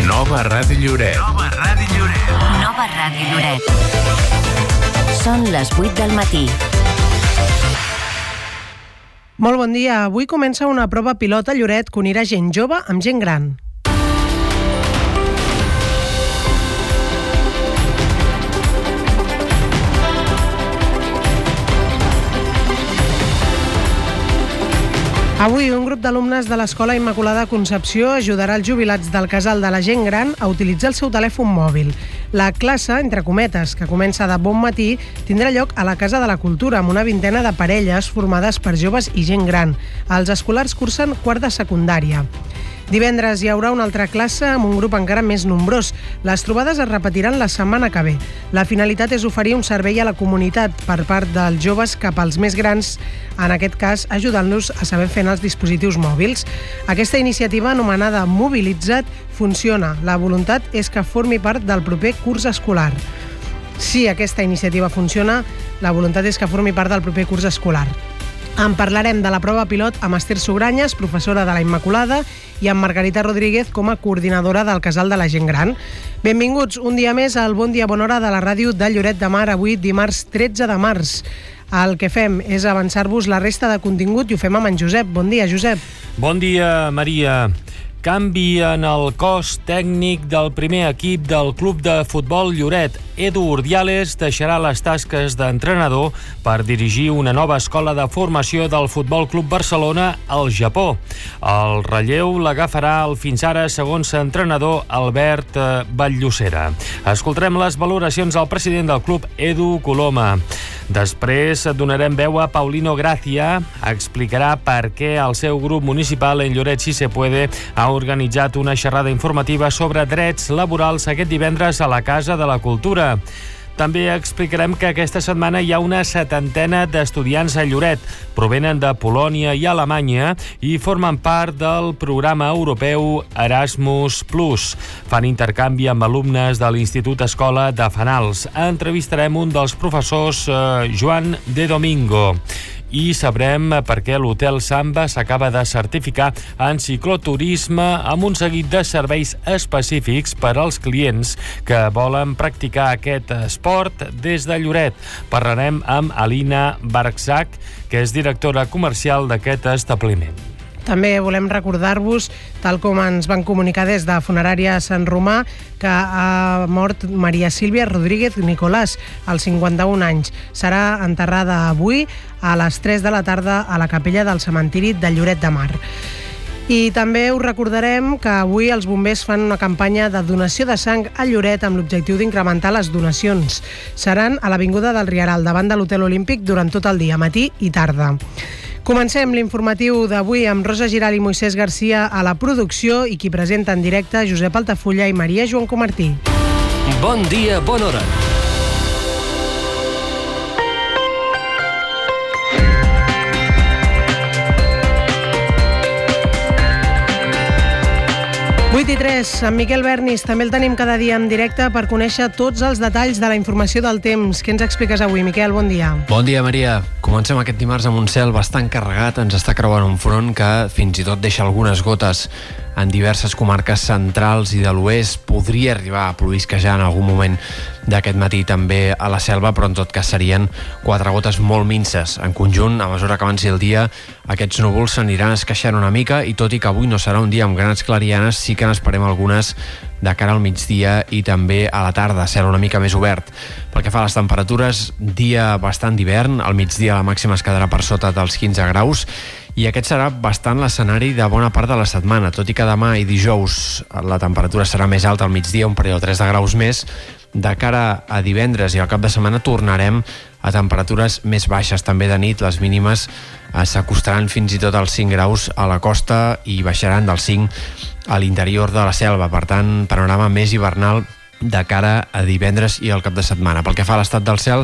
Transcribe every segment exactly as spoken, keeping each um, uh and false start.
Nova Ràdio Lloret. Nova Ràdio Lloret. Nova Ràdio Lloret. Són les vuit del matí. Molt bon dia. Avui comença una prova pilot a Lloret que unirà gent jove amb gent gran. Avui, un grup d'alumnes de l'Escola Immaculada Concepció ajudarà els jubilats del casal de la gent gran a utilitzar el seu telèfon mòbil. La classe, entre cometes, que comença de bon matí, tindrà lloc a la Casa de la Cultura, amb una vintena de parelles formades per joves i gent gran. Els escolars cursen quart de secundària. Divendres hi haurà una altra classe amb un grup encara més nombrós. Les trobades es repetiran la setmana que ve. La finalitat és oferir un servei a la comunitat per part dels joves cap als més grans, en aquest cas ajudant-los a saber fer els dispositius mòbils. Aquesta iniciativa, anomenada Mobilitza't, funciona. La voluntat és que formi part del proper curs escolar. Si aquesta iniciativa funciona, la voluntat és que formi part del proper curs escolar. En parlarem de la prova pilot amb Esther Sugranyes, professora de la Immaculada, i amb Margarita Rodríguez com a coordinadora del Casal de la Gent Gran. Benvinguts un dia més al Bon Dia Bona Hora de la ràdio de Lloret de Mar, avui dimarts tretze de març. El que fem és avançar-vos la resta de contingut i ho fem amb en Josep. Bon dia, Josep. Bon dia, Maria. Canvi en el cos tècnic del primer equip del Club de Futbol Lloret. Edu Urdiales deixarà les tasques d'entrenador per dirigir una nova escola de formació del Futbol Club Barcelona al Japó. El relleu l'agafarà el fins ara segons entrenador Albert Batllocera. Escoltarem les valoracions del president del club, Edu Coloma. Després donarem veu a Paulino Gracia, explicarà per què el seu grup municipal en Lloret Si Se Puede ha organitzat una xerrada informativa sobre drets laborals aquest divendres a la Casa de la Cultura. També explicarem que aquesta setmana hi ha una setantena d'estudiants a Lloret. Provenen de Polònia i Alemanya i formen part del programa europeu Erasmus plus. Fan intercanvi amb alumnes de l'Institut Escola de Fanals. Entrevistarem un dels professors, eh, Joan de Domingo. I sabrem per què l'Hotel Samba s'acaba de certificar en cicloturisme amb un seguit de serveis específics per als clients que volen practicar aquest esport des de Lloret. Parlarem amb Alina Barczak, que és directora comercial d'aquest establiment. També volem recordar-vos, tal com ens van comunicar des de Funerària Sant Romà, que ha mort Maria Sílvia Rodríguez Nicolàs, als cinquanta-un anys. Serà enterrada avui a les tres de la tarda a la capella del cementiri de Lloret de Mar. I també us recordarem que avui els bombers fan una campanya de donació de sang a Lloret amb l'objectiu d'incrementar les donacions. Seran a l'Avinguda del Rieral, davant de l'Hotel Olímpic, durant tot el dia, matí i tarda. Comencem l'informatiu d'avui amb Rosa Giral i Moisès Garcia a la producció i qui presenta en directe Josep Altafulla i Maria Joan Comartí. Bon dia, bona hora. vuit i tres, en Miquel Bernis, també el tenim cada dia en directe per conèixer tots els detalls de la informació del temps. Què ens expliques avui, Miquel? Bon dia. Bon dia, Maria. Comencem aquest dimarts amb un cel bastant carregat. Ens està creuant un front que fins i tot deixa algunes gotes en diverses comarques centrals i de l'oest. Podria arribar a plovisquejar en algun moment d'aquest matí també a la Selva, però en tot cas serien quatre gotes molt minces. En conjunt, a mesura que avanci el dia, aquests núvols s'aniran esqueixant una mica i tot i que avui no serà un dia amb grans clarianes, sí que n'esperem algunes de cara al migdia i també a la tarda, cel una mica més obert. Pel que fa a les temperatures, dia bastant d'hivern, al migdia la màxima es quedarà per sota dels quinze graus i aquest serà bastant l'escenari de bona part de la setmana, tot i que demà i dijous la temperatura serà més alta al migdia, un parell o tres de graus més. De cara a divendres i al cap de setmana tornarem a temperatures més baixes, també de nit. Les mínimes s'acostaran fins i tot als cinc graus a la costa i baixaran dels cinc a l'interior de la selva. Per tant, panorama més hivernal de cara a divendres i al cap de setmana. Pel que fa a l'estat del cel,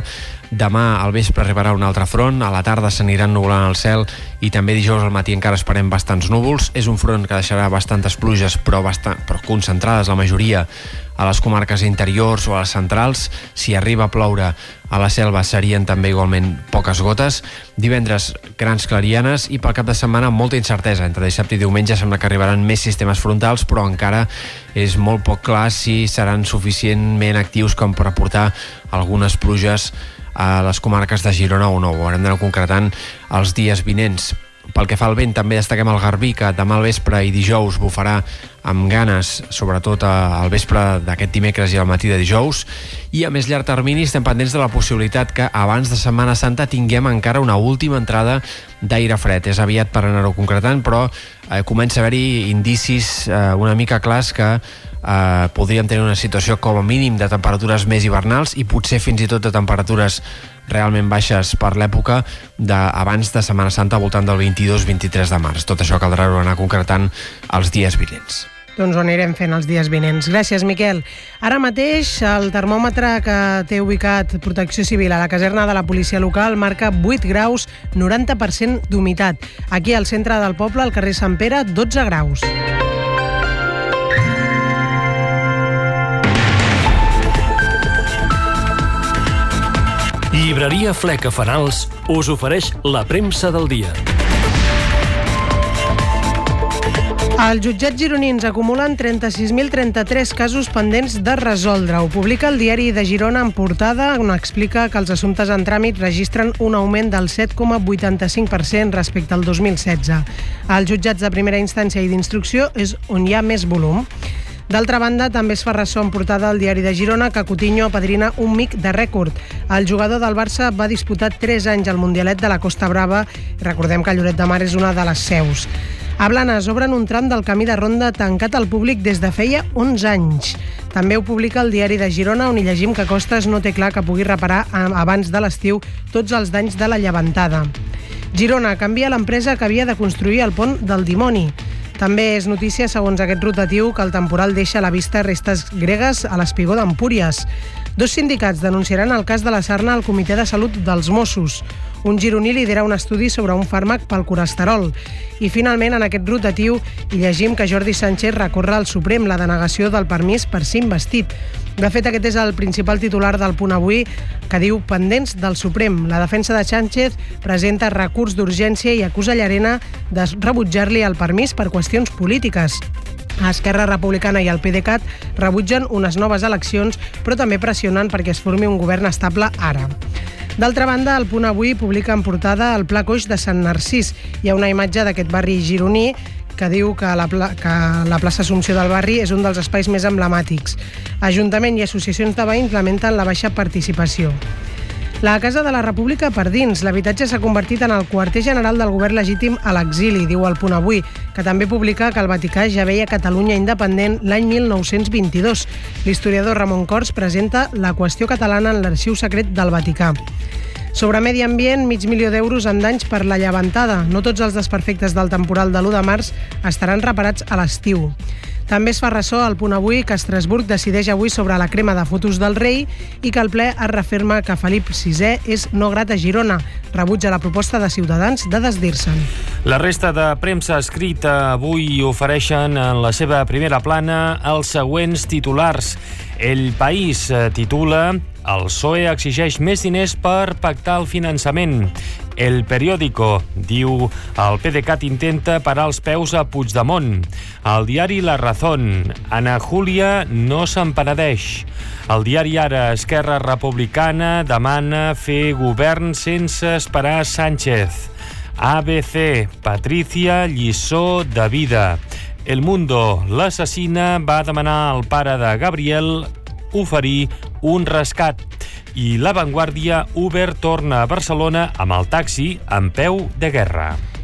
Demà al vespre arribarà un altre front, a la tarda s'aniran nublant el cel i també dijous al matí encara esperem bastants núvols. És un front que deixarà bastantes pluges, però, bastant, però concentrades la majoria a les comarques interiors o a les centrals. Si arriba a ploure a la selva serien també igualment poques gotes. Divendres, grans clarianes, i pel cap de setmana molta incertesa. Entre dissabte i diumenge sembla que arribaran més sistemes frontals, però encara és molt poc clar si seran suficientment actius com per aportar algunes pluges a les comarques de Girona o no. Ho haurem d'anar concretant els dies vinents. Pel que fa al vent, també destaquem el Garbí, que demà al vespre i dijous bufarà amb ganes, sobretot al vespre d'aquest dimecres i al matí de dijous. I a més llarg termini estem pendents de la possibilitat que abans de Setmana Santa tinguem encara una última entrada d'aire fred. És aviat per anar-ho concretant, però eh, comença a haver-hi indicis eh, una mica clars que eh, podríem tenir una situació com a mínim de temperatures més hivernals i potser fins i tot de temperatures realment baixes per l'època d'abans de Setmana Santa, al voltant del vint-i-dos vint-i-tres de març. Tot això caldrà anar concretant els dies vinents. Doncs ho anirem fent els dies vinents. Gràcies, Miquel. Ara mateix el termòmetre que té ubicat Protecció Civil a la caserna de la policia local marca vuit graus, noranta per cent d'humitat. Aquí al centre del poble, al carrer Sant Pere, dotze graus. Llibreria Fleca Fanals us ofereix la premsa del dia. Els jutjats gironins acumulen trenta-sis mil trenta-tres casos pendents de resoldre. Ho publica el Diari de Girona en portada, on explica que els assumptes en tràmit registren un augment del set coma vuitanta-cinc per cent respecte al dos mil setze. Als jutjats de primera instància i d'instrucció és on hi ha més volum. D'altra banda, també es fa ressò en portada al Diari de Girona que Coutinho apadrina un mic de rècord. El jugador del Barça va disputar tres anys al Mundialet de la Costa Brava i recordem que Lloret de Mar és una de les seus. A Blanes obren un tram del camí de ronda tancat al públic des de feia onze anys. També ho publica el Diari de Girona, on hi llegim que Costes no té clar que pugui reparar abans de l'estiu tots els danys de la llevantada. Girona canvia l'empresa que havia de construir el pont del Dimoni. També és notícia, segons aquest rotatiu, que el temporal deixa a la vista restes gregues a l'espigó d'Empúries. Dos sindicats denunciaran el cas de la sarna al Comitè de Salut dels Mossos. Un gironí lidera un estudi sobre un fàrmac pel colesterol. I finalment, en aquest rotatiu, hi llegim que Jordi Sánchez recorre al Suprem la denegació del permís per ser investit. De fet, aquest és el principal titular del Punt Avui, que diu pendents del Suprem. La defensa de Sánchez presenta recurs d'urgència i acusa Llarena de rebutjar-li el permís per qüestions polítiques. Esquerra Republicana i el PDeCAT rebutgen unes noves eleccions, però també pressionen perquè es formi un govern estable ara. D'altra banda, el Punt Avui publica en portada el Pla Coix de Sant Narcís. Hi ha una imatge d'aquest barri gironí que diu que la, pla, que la plaça Assumpció del barri és un dels espais més emblemàtics. Ajuntament i associacions de veïns lamenten la baixa participació. La Casa de la República per dins. L'habitatge s'ha convertit en el quarter general del govern legítim a l'exili, diu el Punt Avui, que també publica que el Vaticà ja veia Catalunya independent l'any mil nou-cents vint-i-dos. L'historiador Ramon Cors presenta la qüestió catalana en l'arxiu secret del Vaticà. Sobre medi ambient, mig milió d'euros en danys per la llevantada. No tots els desperfectes del temporal de l'u de març estaran reparats a l'estiu. També es fa ressò al Punt Avui que Estrasburg decideix avui sobre la crema de fotos del rei i que el ple es referma que Felip sisè és no grat a Girona. Rebutja la proposta de Ciutadans de desdir-se'n. La resta de premsa escrita avui ofereixen en la seva primera plana els següents titulars. El País titula El P S O E exigeix més diners per pactar el finançament. El Periódico diu el PDeCAT intenta parar els peus a Puigdemont. El diari La Razón, Ana Júlia no se'n penedeix. El diari Ara, Esquerra Republicana demana fer govern sense esperar Sánchez. A B C, Patricia, lliçó de vida. El Mundo, l'assassina va demanar al pare de Gabriel oferir un rescat. I La Vanguardia, Uber torna a Barcelona amb el taxi en peu de guerra.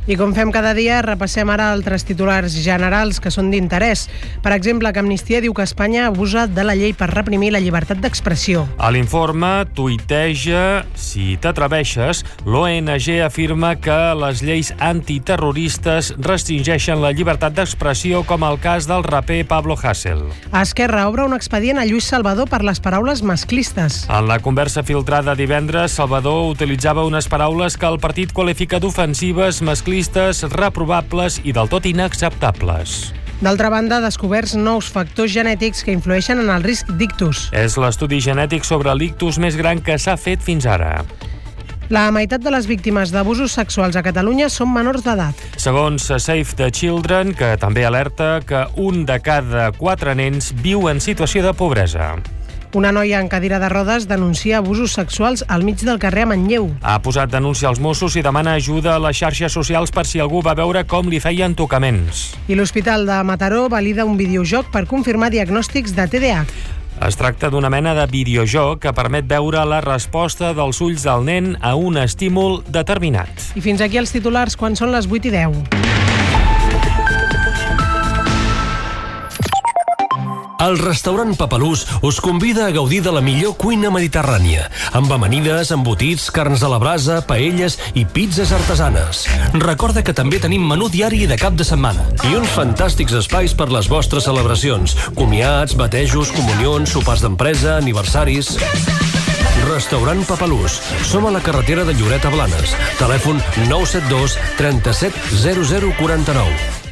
I com fem cada dia, repassem ara altres titulars generals que són d'interès. Per exemple, que Amnistia diu que Espanya abusa de la llei per reprimir la llibertat d'expressió. A l'informe tuiteja, si t'atreveixes, l'O N G afirma que les lleis antiterroristes restringeixen la llibertat d'expressió, com el cas del raper Pablo Hasél. Esquerra obre un expedient a Lluís Salvador per les paraules masclistes. En la conversa filtrada divendres, Salvador utilitzava unes paraules que el partit qualifica d'ofensives, masclistes, reprovables i del tot inacceptables. D'altra banda, descoberts nous factors genètics que influeixen en el risc d'ictus. És l'estudi genètic sobre l'ictus més gran que s'ha fet fins ara. La meitat de les víctimes d'abusos sexuals a Catalunya són menors d'edat. Segons Save the Children, que també alerta que un de cada quatre nens viu en situació de pobresa. Una noia en cadira de rodes denuncia abusos sexuals al mig del carrer a Manlleu. Ha posat denúncia als Mossos i demana ajuda a les xarxes socials per si algú va veure com li feien tocaments. I l'Hospital de Mataró valida un videojoc per confirmar diagnòstics de T D A H. Es tracta d'una mena de videojoc que permet veure la resposta dels ulls del nen a un estímul determinat. I fins aquí els titulars quan són les vuit i deu. El restaurant Papalús us convida a gaudir de la millor cuina mediterrània, amb amanides, embotits, carns a la brasa, paelles i pizzas artesanes. Recorda que també tenim menú diari de cap de setmana i uns fantàstics espais per les vostres celebracions, comiats, batejos, comunions, sopars d'empresa, aniversaris... Restaurant Papalús. Som a la carretera de Lloret a Blanes. Telèfon nou set dos, trenta-set, zero zero, quaranta-nou.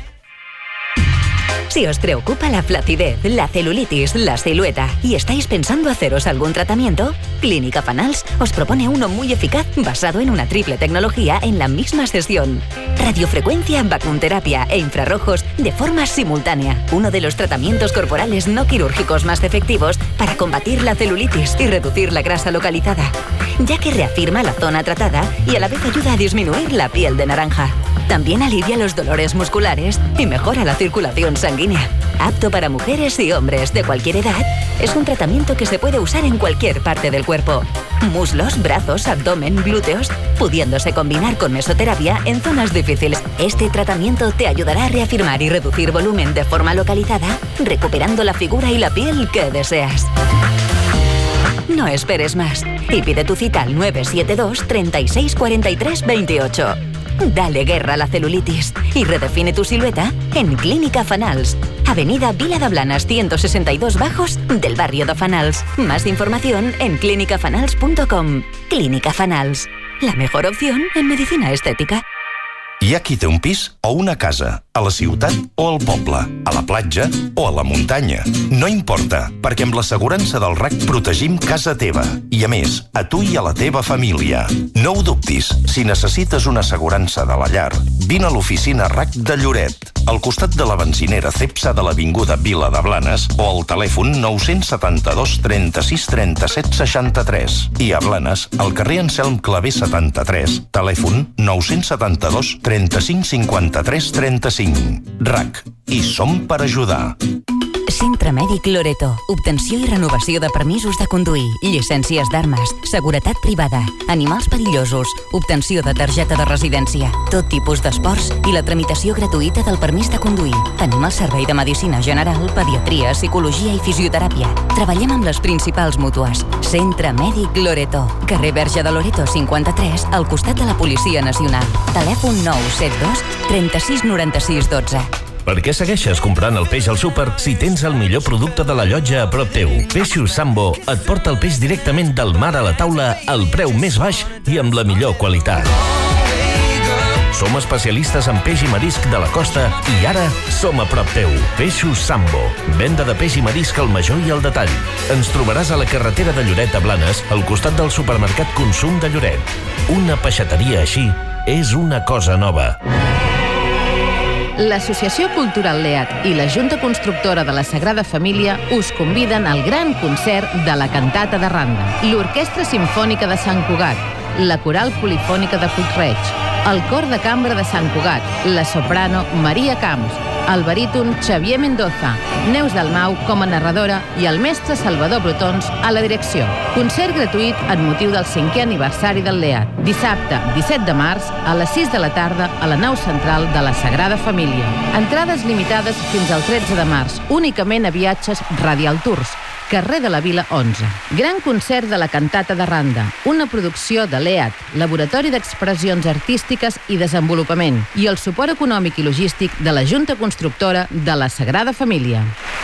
Si os preocupa la flacidez, la celulitis, la silueta y estáis pensando haceros algún tratamiento, Clínica Fanals os propone uno muy eficaz basado en una triple tecnología en la misma sesión. Radiofrecuencia, vacunterapia e infrarrojos de forma simultánea. Uno de los tratamientos corporales no quirúrgicos más efectivos para combatir la celulitis y reducir la grasa localizada, ya que reafirma la zona tratada y a la vez ayuda a disminuir la piel de naranja. También alivia los dolores musculares y mejora la circulación sanguínea. Apto para mujeres y hombres de cualquier edad, es un tratamiento que se puede usar en cualquier parte del cuerpo. Muslos, brazos, abdomen, glúteos, pudiéndose combinar con mesoterapia en zonas difíciles. Este tratamiento te ayudará a reafirmar y reducir volumen de forma localizada, recuperando la figura y la piel que deseas. No esperes más y pide tu cita al nueve siete dos, treinta y seis, cuarenta y tres, veintiocho. Dale guerra a la celulitis y redefine tu silueta en Clínica Fanals. Avenida Vila de Blanes ciento sesenta y dos Bajos del barrio de Fanals. Más información en clínica fanals punto com. Clínica Fanals, la mejor opción en medicina estética. Hi ha qui té un pis o una casa, a la ciutat o al poble, a la platja o a la muntanya. No importa, perquè amb l'assegurança del R A C protegim casa teva i, a més, a tu i a la teva família. No ho dubtis, si necessites una assegurança de la llar, vine a l'oficina R A C de Lloret, al costat de la benzinera Cepsa de l'avinguda Vila de Blanes o al telèfon nou setanta-dos, trenta-sis, trenta-set, seixanta-tres. I a Blanes, al carrer Anselm Clavé setanta-tres, telèfon nou setanta-dos, trenta-cinc, cinquanta-tres, trenta-cinc. R A C. I som per ajudar. Centre Mèdic Loreto. Obtenció i renovació de permisos de conduir, llicències d'armes, seguretat privada, animals perillosos, obtenció de targeta de residència, tot tipus d'esports i la tramitació gratuïta del permís de conduir. Tenim el servei de medicina general, pediatria, psicologia i fisioteràpia. Treballem amb les principals mútues. Centre Mèdic Loreto. Carrer Verge de Loreto cinquanta-tres, al costat de la Policia Nacional. Telèfon nou set dos, trenta-sis, noranta-sis, dotze. Per què segueixes comprant el peix al súper si tens el millor producte de la llotja a prop teu? Peixos Sambo et porta el peix directament del mar a la taula al preu més baix i amb la millor qualitat. Som especialistes en peix i marisc de la costa i ara som a prop teu. Peixos Sambo. Venda de peix i marisc al major i al detall. Ens trobaràs a la carretera de Lloret a Blanes, al costat del supermercat Consum de Lloret. Una peixateria així és una cosa nova. L'Associació Cultural Leat i la Junta Constructora de la Sagrada Família us conviden al gran concert de la cantata de Randa, l'Orquestra Simfònica de Sant Cugat, la Coral Polifònica de Puig-reig, el Cor de Cambra de Sant Cugat, la soprano Maria Camps, el baríton Xavier Mendoza, Neus Dalmau com a narradora i el mestre Salvador Brotons a la direcció. Concert gratuït en motiu del cinquè aniversari del Leat. Dissabte, disset de març, a les sis de la tarda, a la nau central de la Sagrada Família. Entrades limitades fins al tretze de març, únicament a viatges Radial Tours, carrer de la Vila onze. Gran concert de la Cantata de Randa, una producció de l'E A T, Laboratori d'Expressions Artístiques i Desenvolupament, i el suport econòmic i logístic de la Junta Constructora de la Sagrada Família.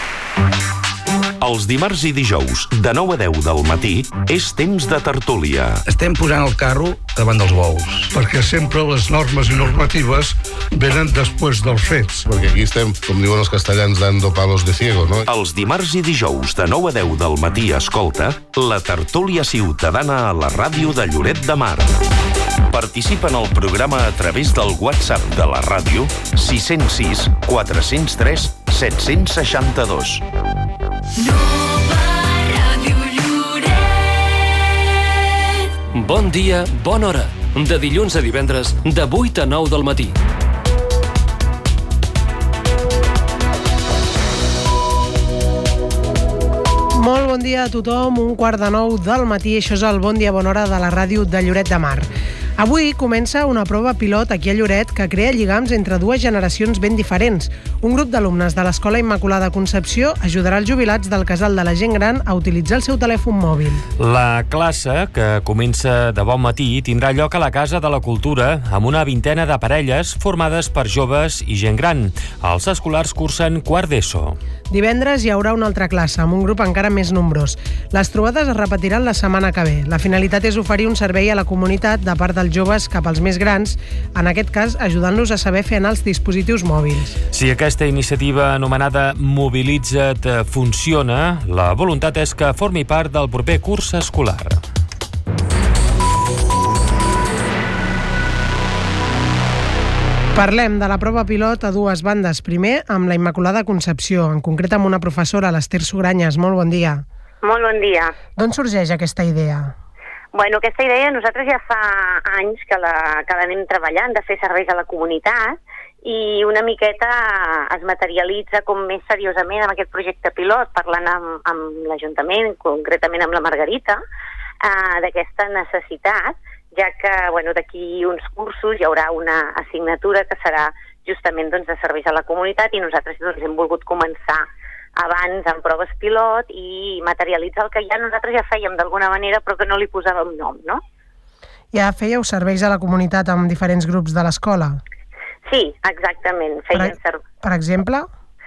Els dimarts i dijous, de nou a deu del matí, és temps de tertúlia. Estem posant el carro davant dels bous. Perquè sempre les normes i normatives venen després dels fets. Perquè aquí estem, com diuen els castellans, dando palos de ciego, no? Els dimarts i dijous, de nou a deu del matí, escolta la tertúlia ciutadana a la ràdio de Lloret de Mar. Participa en el programa a través del WhatsApp de la ràdio sis zero sis, quatre zero tres, set sis dos. Nova Ràdio Lloret. Bon dia, bona hora. De dilluns a divendres, de vuit a nou del matí. Molt bon dia a tothom, un quart de nou del matí. Això és el Bon Dia, Bona Hora de la ràdio de Lloret de Mar. Avui comença una prova pilot aquí a Lloret que crea lligams entre dues generacions ben diferents. Un grup d'alumnes de l'Escola Immaculada Concepció ajudarà els jubilats del Casal de la Gent Gran a utilitzar el seu telèfon mòbil. La classe, que comença de bon matí, tindrà lloc a la Casa de la Cultura amb una vintena de parelles formades per joves i gent gran. Els escolars cursen quart d'ESO. Divendres hi haurà una altra classe, amb un grup encara més nombrós. Les trobades es repetiran la setmana que ve. La finalitat és oferir un servei a la comunitat de part dels joves cap als més grans, en aquest cas ajudant-los a saber fer anar els dispositius mòbils. Si aquesta iniciativa anomenada Mobilitza't funciona, la voluntat és que formi part del proper curs escolar. Parlem de la prova pilot a dues bandes. Primer, amb la Immaculada Concepció, en concret amb una professora, l'Ester Sugranyes. Molt bon dia. Molt bon dia. D'on sorgeix aquesta idea? Bueno, aquesta idea nosaltres ja fa anys que la, que l'anem treballant, de fer serveis a la comunitat, i una miqueta es materialitza com més seriosament amb aquest projecte pilot, parlant amb, amb l'Ajuntament, concretament amb la Margarita, eh, d'aquesta necessitat, ja que bueno, d'aquí uns cursos hi haurà una assignatura que serà justament doncs, de serveis a la comunitat, i nosaltres doncs, hem volgut començar abans amb proves pilot i materialitzar el que ja nosaltres ja fèiem d'alguna manera però que no li posàvem nom, no? Ja fèieu serveis a la comunitat amb diferents grups de l'escola? Sí, exactament. Per, ser... per exemple?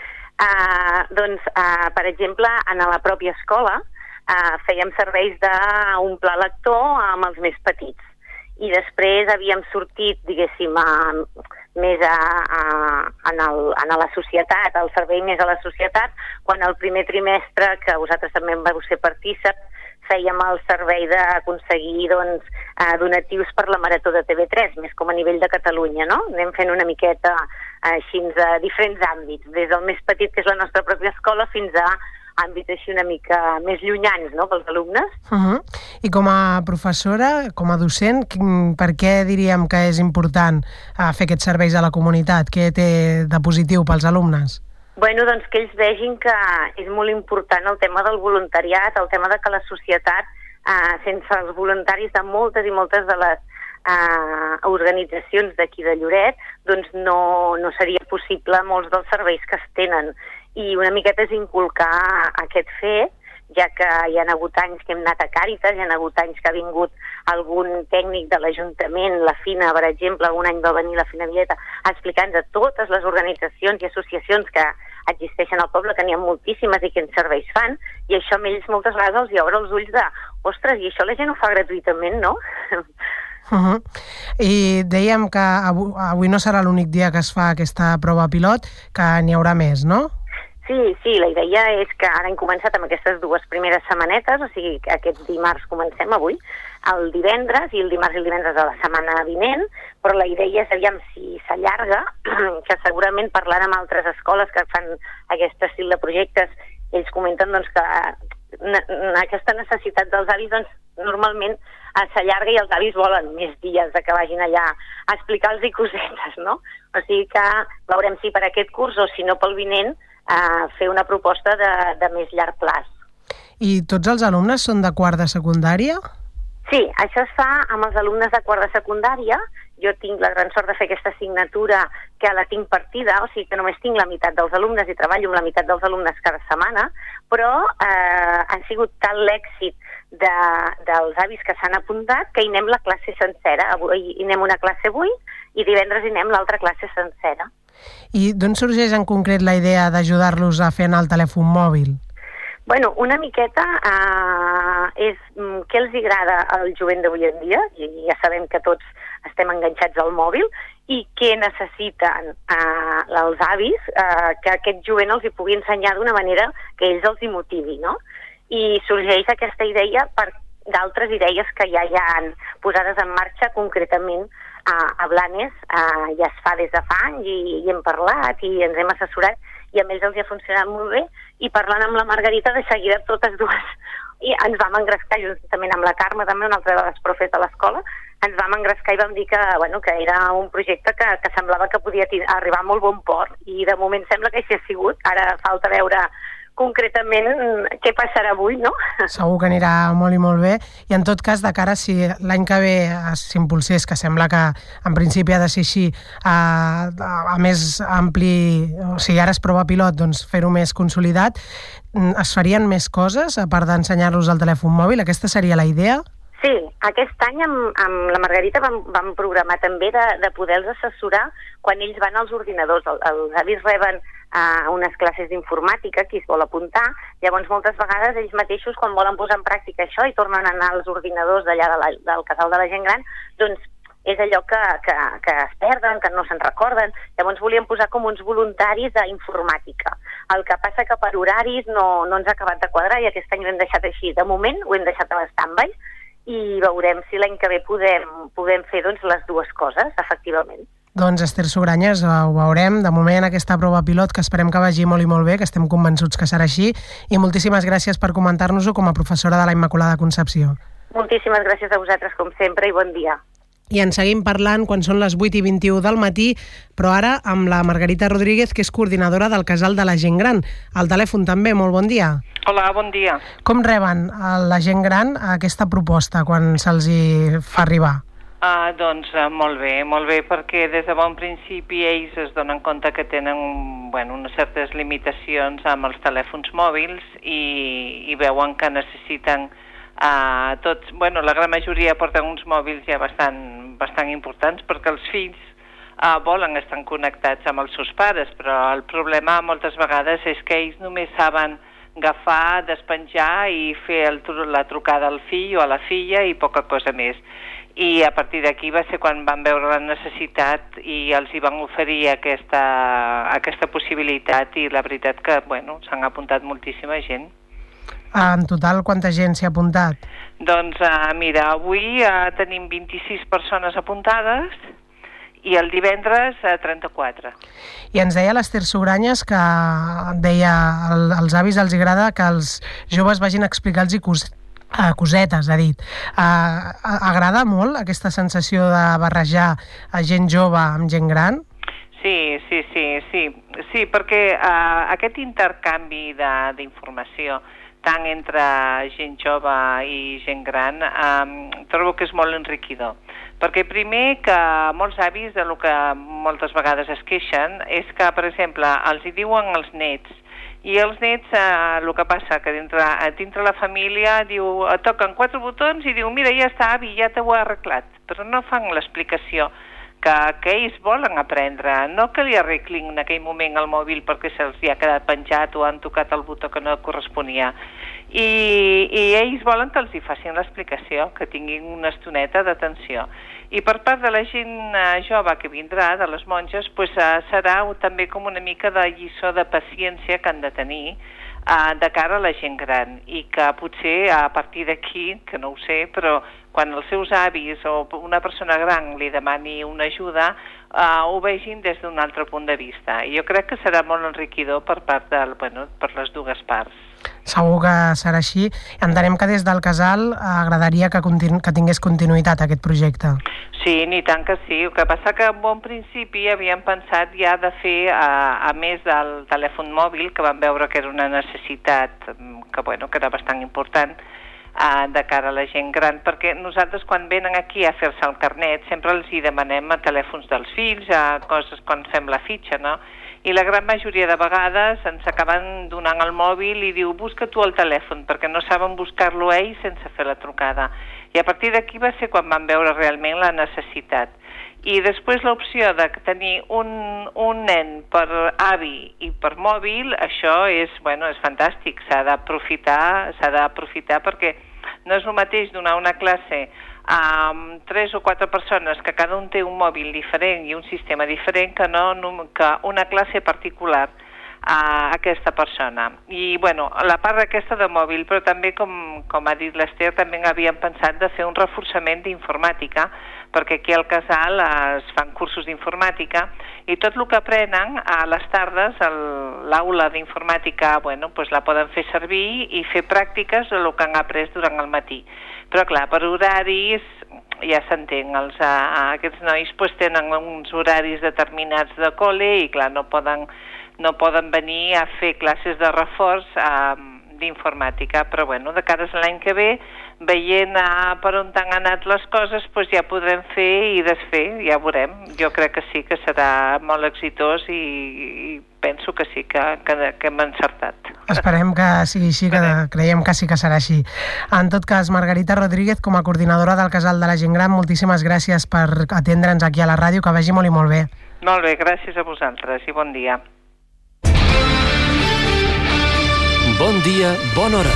Uh, doncs, uh, per exemple, en la pròpia escola uh, fèiem serveis d'un pla lector amb els més petits. I després havíem sortit, diguéssim, a, més a, a, en, el, en la societat, el servei més a la societat, quan el primer trimestre, que vosaltres també en vau ser partíceps, fèiem el servei d'aconseguir doncs, eh, donatius per la Marató de T V tres, més com a nivell de Catalunya, no? Anem fent una miqueta així a diferents àmbits, des del més petit, que és la nostra pròpia escola, fins a àmbits així una mica més llunyans, no?, pels alumnes. Uh-huh. I com a professora, com a docent, per què diríem que és important uh, fer aquests serveis a la comunitat? Què té de positiu pels alumnes? Bueno, doncs que ells vegin que és molt important el tema del voluntariat, el tema de que la societat, eh, sense els voluntaris de moltes i moltes de les eh, organitzacions d'aquí de Lloret, doncs no, no seria possible molts dels serveis que es tenen. I una miqueta és inculcar aquest fet, ja que hi ha hagut anys que hem anat a Càritas, hi ha hagut anys que ha vingut algun tècnic de l'Ajuntament, la Fina, per exemple, un any va venir la Fina Villeta, explicant a totes les organitzacions i associacions que existeixen al poble, que n'hi ha moltíssimes i quins serveis fan, i això a ells moltes vegades els hi obre els ulls de ostres, i això la gent ho fa gratuïtament, no? Uh-huh. I dèiem que avui, avui no serà l'únic dia que es fa aquesta prova pilot, que n'hi haurà més, no? Sí, sí, la idea és que ara hem començat amb aquestes dues primeres setmanetes, o sigui, aquest dimarts comencem avui, el divendres i el dimarts i el divendres de la setmana vinent, però la idea és, aviam, si s'allarga, que segurament parlant amb altres escoles que fan aquest estil de projectes, ells comenten doncs, que aquesta necessitat dels avis doncs, normalment s'allarga i els avis volen més dies de que vagin allà a explicar-los cosetes, no? O sigui que veurem si per aquest curs o si no pel vinent eh, fer una proposta de, de més llarg plaç. I tots els alumnes són de quart de secundària? Sí, això es fa amb els alumnes de quart de secundària. Jo tinc la gran sort de fer aquesta assignatura que la tinc partida, o sigui que només tinc la meitat dels alumnes i treballo amb la meitat dels alumnes cada setmana, però eh, han sigut tal l'èxit de, dels avis que s'han apuntat que hi anem la classe sencera. Avui hi anem una classe avui i divendres hi anem l'altra classe sencera. I d'on sorgeix en concret la idea d'ajudar-los a fer anar el telèfon mòbil? Bueno, una miqueta eh, és mm, què els agrada al jovent d'avui en dia, i ja sabem que tots estem enganxats al mòbil, i què necessiten eh, els avis eh, que aquest jovent els hi pugui ensenyar d'una manera que ells els hi motivi, no? I sorgeix aquesta idea per d'altres idees que ja hi han posades en marxa, concretament a, a Blanes, eh, ja es fa des de fa anys i, i hem parlat i ens hem assessorat i a ells els ha funcionat molt bé, i parlant amb la Margarita de seguida totes dues i ens vam engrescar juntament amb la Carme, també una altra de les profes de l'escola, ens vam engrescar i vam dir que, bueno, que era un projecte que, que semblava que podia arribar a molt bon port, i de moment sembla que així ha sigut. Ara falta veure concretament què passarà avui, no? Segur que anirà molt i molt bé, i en tot cas, de cara, si l'any que ve s'impulsés, que sembla que en principi ha de ser així, a, a, a més ampli, o sigui, ara es prova pilot, doncs fer-ho més consolidat, es farien més coses, a part d'ensenyar-los el telèfon mòbil? Aquesta seria la idea? Sí, aquest any amb, amb la Margarita vam, vam programar també de, de poder-los assessorar quan ells van als ordinadors. El, els avis reben uh, unes classes d'informàtica, qui es vol apuntar, llavors moltes vegades ells mateixos quan volen posar en pràctica això i tornen a anar als ordinadors d'allà de la, del casal de la gent gran, doncs és allò que, que, que es perden, que no se'n recorden. Llavors volíem posar com uns voluntaris d'informàtica. El que passa que per horaris no, no ens ha acabat de quadrar i aquest any ho hem deixat així. De moment ho hem deixat a l'stand-by i veurem si l'any que ve podem, podem fer doncs, les dues coses, efectivament. Doncs Esther Sugranyes, ho veurem. De moment aquesta prova pilot, que esperem que vagi molt i molt bé, que estem convençuts que serà així, i moltíssimes gràcies per comentar-nos-ho com a professora de la Immaculada Concepció. Moltíssimes gràcies a vosaltres, com sempre, i bon dia. I en seguim parlant quan són les vuit i vint-i-u del matí, però ara amb la Margarita Rodríguez, que és coordinadora del Casal de la Gent Gran. Al telèfon també, molt bon dia. Hola, bon dia. Com reben la gent gran aquesta proposta quan se'ls hi fa arribar? Uh, doncs uh, molt bé, molt bé, perquè des de bon principi ells es donen compte que tenen bueno, unes certes limitacions amb els telèfons mòbils i, i veuen que necessiten uh, tots, bueno, la gran majoria porten uns mòbils ja bastant, bastant importants perquè els fills uh, volen estar connectats amb els seus pares, però el problema moltes vegades és que ells només saben agafar, despenjar i fer el, la trucada al fill o a la filla i poca cosa més. I a partir d'aquí va ser quan van veure la necessitat i els hi van oferir aquesta, aquesta possibilitat i la veritat que, bueno, s'han apuntat moltíssima gent. En total, quanta gent s'hi ha apuntat? Doncs, uh, mira, avui uh, tenim vint-i-sis persones apuntades i el divendres uh, trenta-quatre. I ens deia l'Esther Sugranyes que deia el, als avis els agrada que els joves vagin a explicar-los cos, uh, cosetes, ha dit. Uh, agrada molt aquesta sensació de barrejar a gent jove amb gent gran? Sí, sí, sí, sí, sí perquè uh, aquest intercanvi d'informació tant entre gent jove i gent gran, eh, trobo que és molt enriquidor. Perquè primer que molts avis, de lo que moltes vegades es queixen, és que, per exemple, els hi diuen els nets, i els nets, eh, el que passa, que dintre, dintre la família diu, toquen quatre botons i diu, mira, ja està, avi, ja t'ho he arreglat, però no fan l'explicació que, que ells volen aprendre, no que li arreglin en aquell moment el mòbil perquè se'ls ha quedat penjat o han tocat el botó que no corresponia. I, i ells volen que els hi facin l'explicació, que tinguin una estoneta d'atenció. I per part de la gent jove que vindrà, de les monges, pues, serà també com una mica de lliçó de paciència que han de tenir uh, de cara a la gent gran i que potser a partir d'aquí, que no ho sé, però quan els seus avis o una persona gran li demani una ajuda, uh, ho vegin des d'un altre punt de vista. I jo crec que serà molt enriquidor per part del, bueno, per les dues parts. Segur que serà així. Entenem que des del casal agradaria que, continu que tingués continuïtat aquest projecte. Sí, ni tant que sí. El que passa que en bon principi havíem pensat ja de fer, a, a més del telèfon mòbil, que vam veure que era una necessitat que, bueno, que era bastant important, Uh, de cara a la gent gran, perquè nosaltres quan venen aquí a fer-se el carnet sempre els hi demanem a telèfons dels fills, a coses quan fem la fitxa, no? I la gran majoria de vegades ens acaben donant el mòbil i diu busca tu el telèfon, perquè no saben buscar-lo ells sense fer la trucada. I a partir d'aquí va ser quan vam veure realment la necessitat. I després l'opció de tenir un, un nen per avi i per mòbil, això és, bueno, és fantàstic, s'ha d'aprofitar, s'ha d'aprofitar perquè no és el mateix donar una classe a um, tres o quatre persones que cada un té un mòbil diferent i un sistema diferent que, no, que una classe particular a aquesta persona. I, bueno, la part aquesta de mòbil, però també, com, com ha dit l'Ester, també havíem pensat de fer un reforçament d'informàtica, perquè aquí al casal es fan cursos d'informàtica i tot el que aprenen a les tardes, l'aula d'informàtica, bueno, pues la poden fer servir i fer pràctiques del que han après durant el matí. Però, clar, per horaris, ja s'entén, els, a, aquests nois pues, tenen uns horaris determinats de col·le i, clar, no poden no poden venir a fer classes de reforç eh, d'informàtica, però bueno, de cara a l'any que ve, veient a per on han anat les coses, pues ja podrem fer i desfer, ja veurem. Jo crec que sí que serà molt exitós i, i penso que sí, que, que, que hem encertat. Esperem que sigui així, que creiem que sí que serà així. En tot cas, Margarita Rodríguez, com a coordinadora del Casal de la Gent Gran, moltíssimes gràcies per atendre'ns aquí a la ràdio, que vagi molt i molt bé. Molt bé, gràcies a vosaltres i bon dia. Bon dia, bona hora.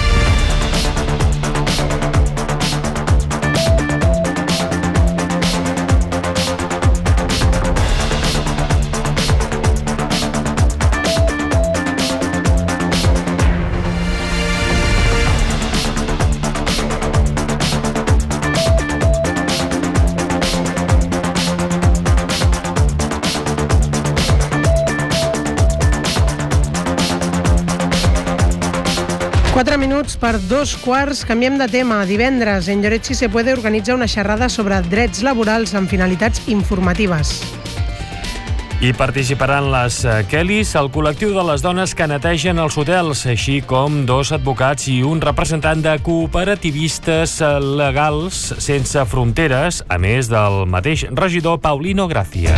Quatre minuts per dos quarts, canviem de tema. Divendres, en Lloret Si Se Puede organitza una xerrada sobre drets laborals amb finalitats informatives. Hi participaran les Kellys, el col·lectiu de les dones que netegen els hotels, així com dos advocats i un representant de cooperativistes legals sense fronteres, a més del mateix regidor Paulino Gracia.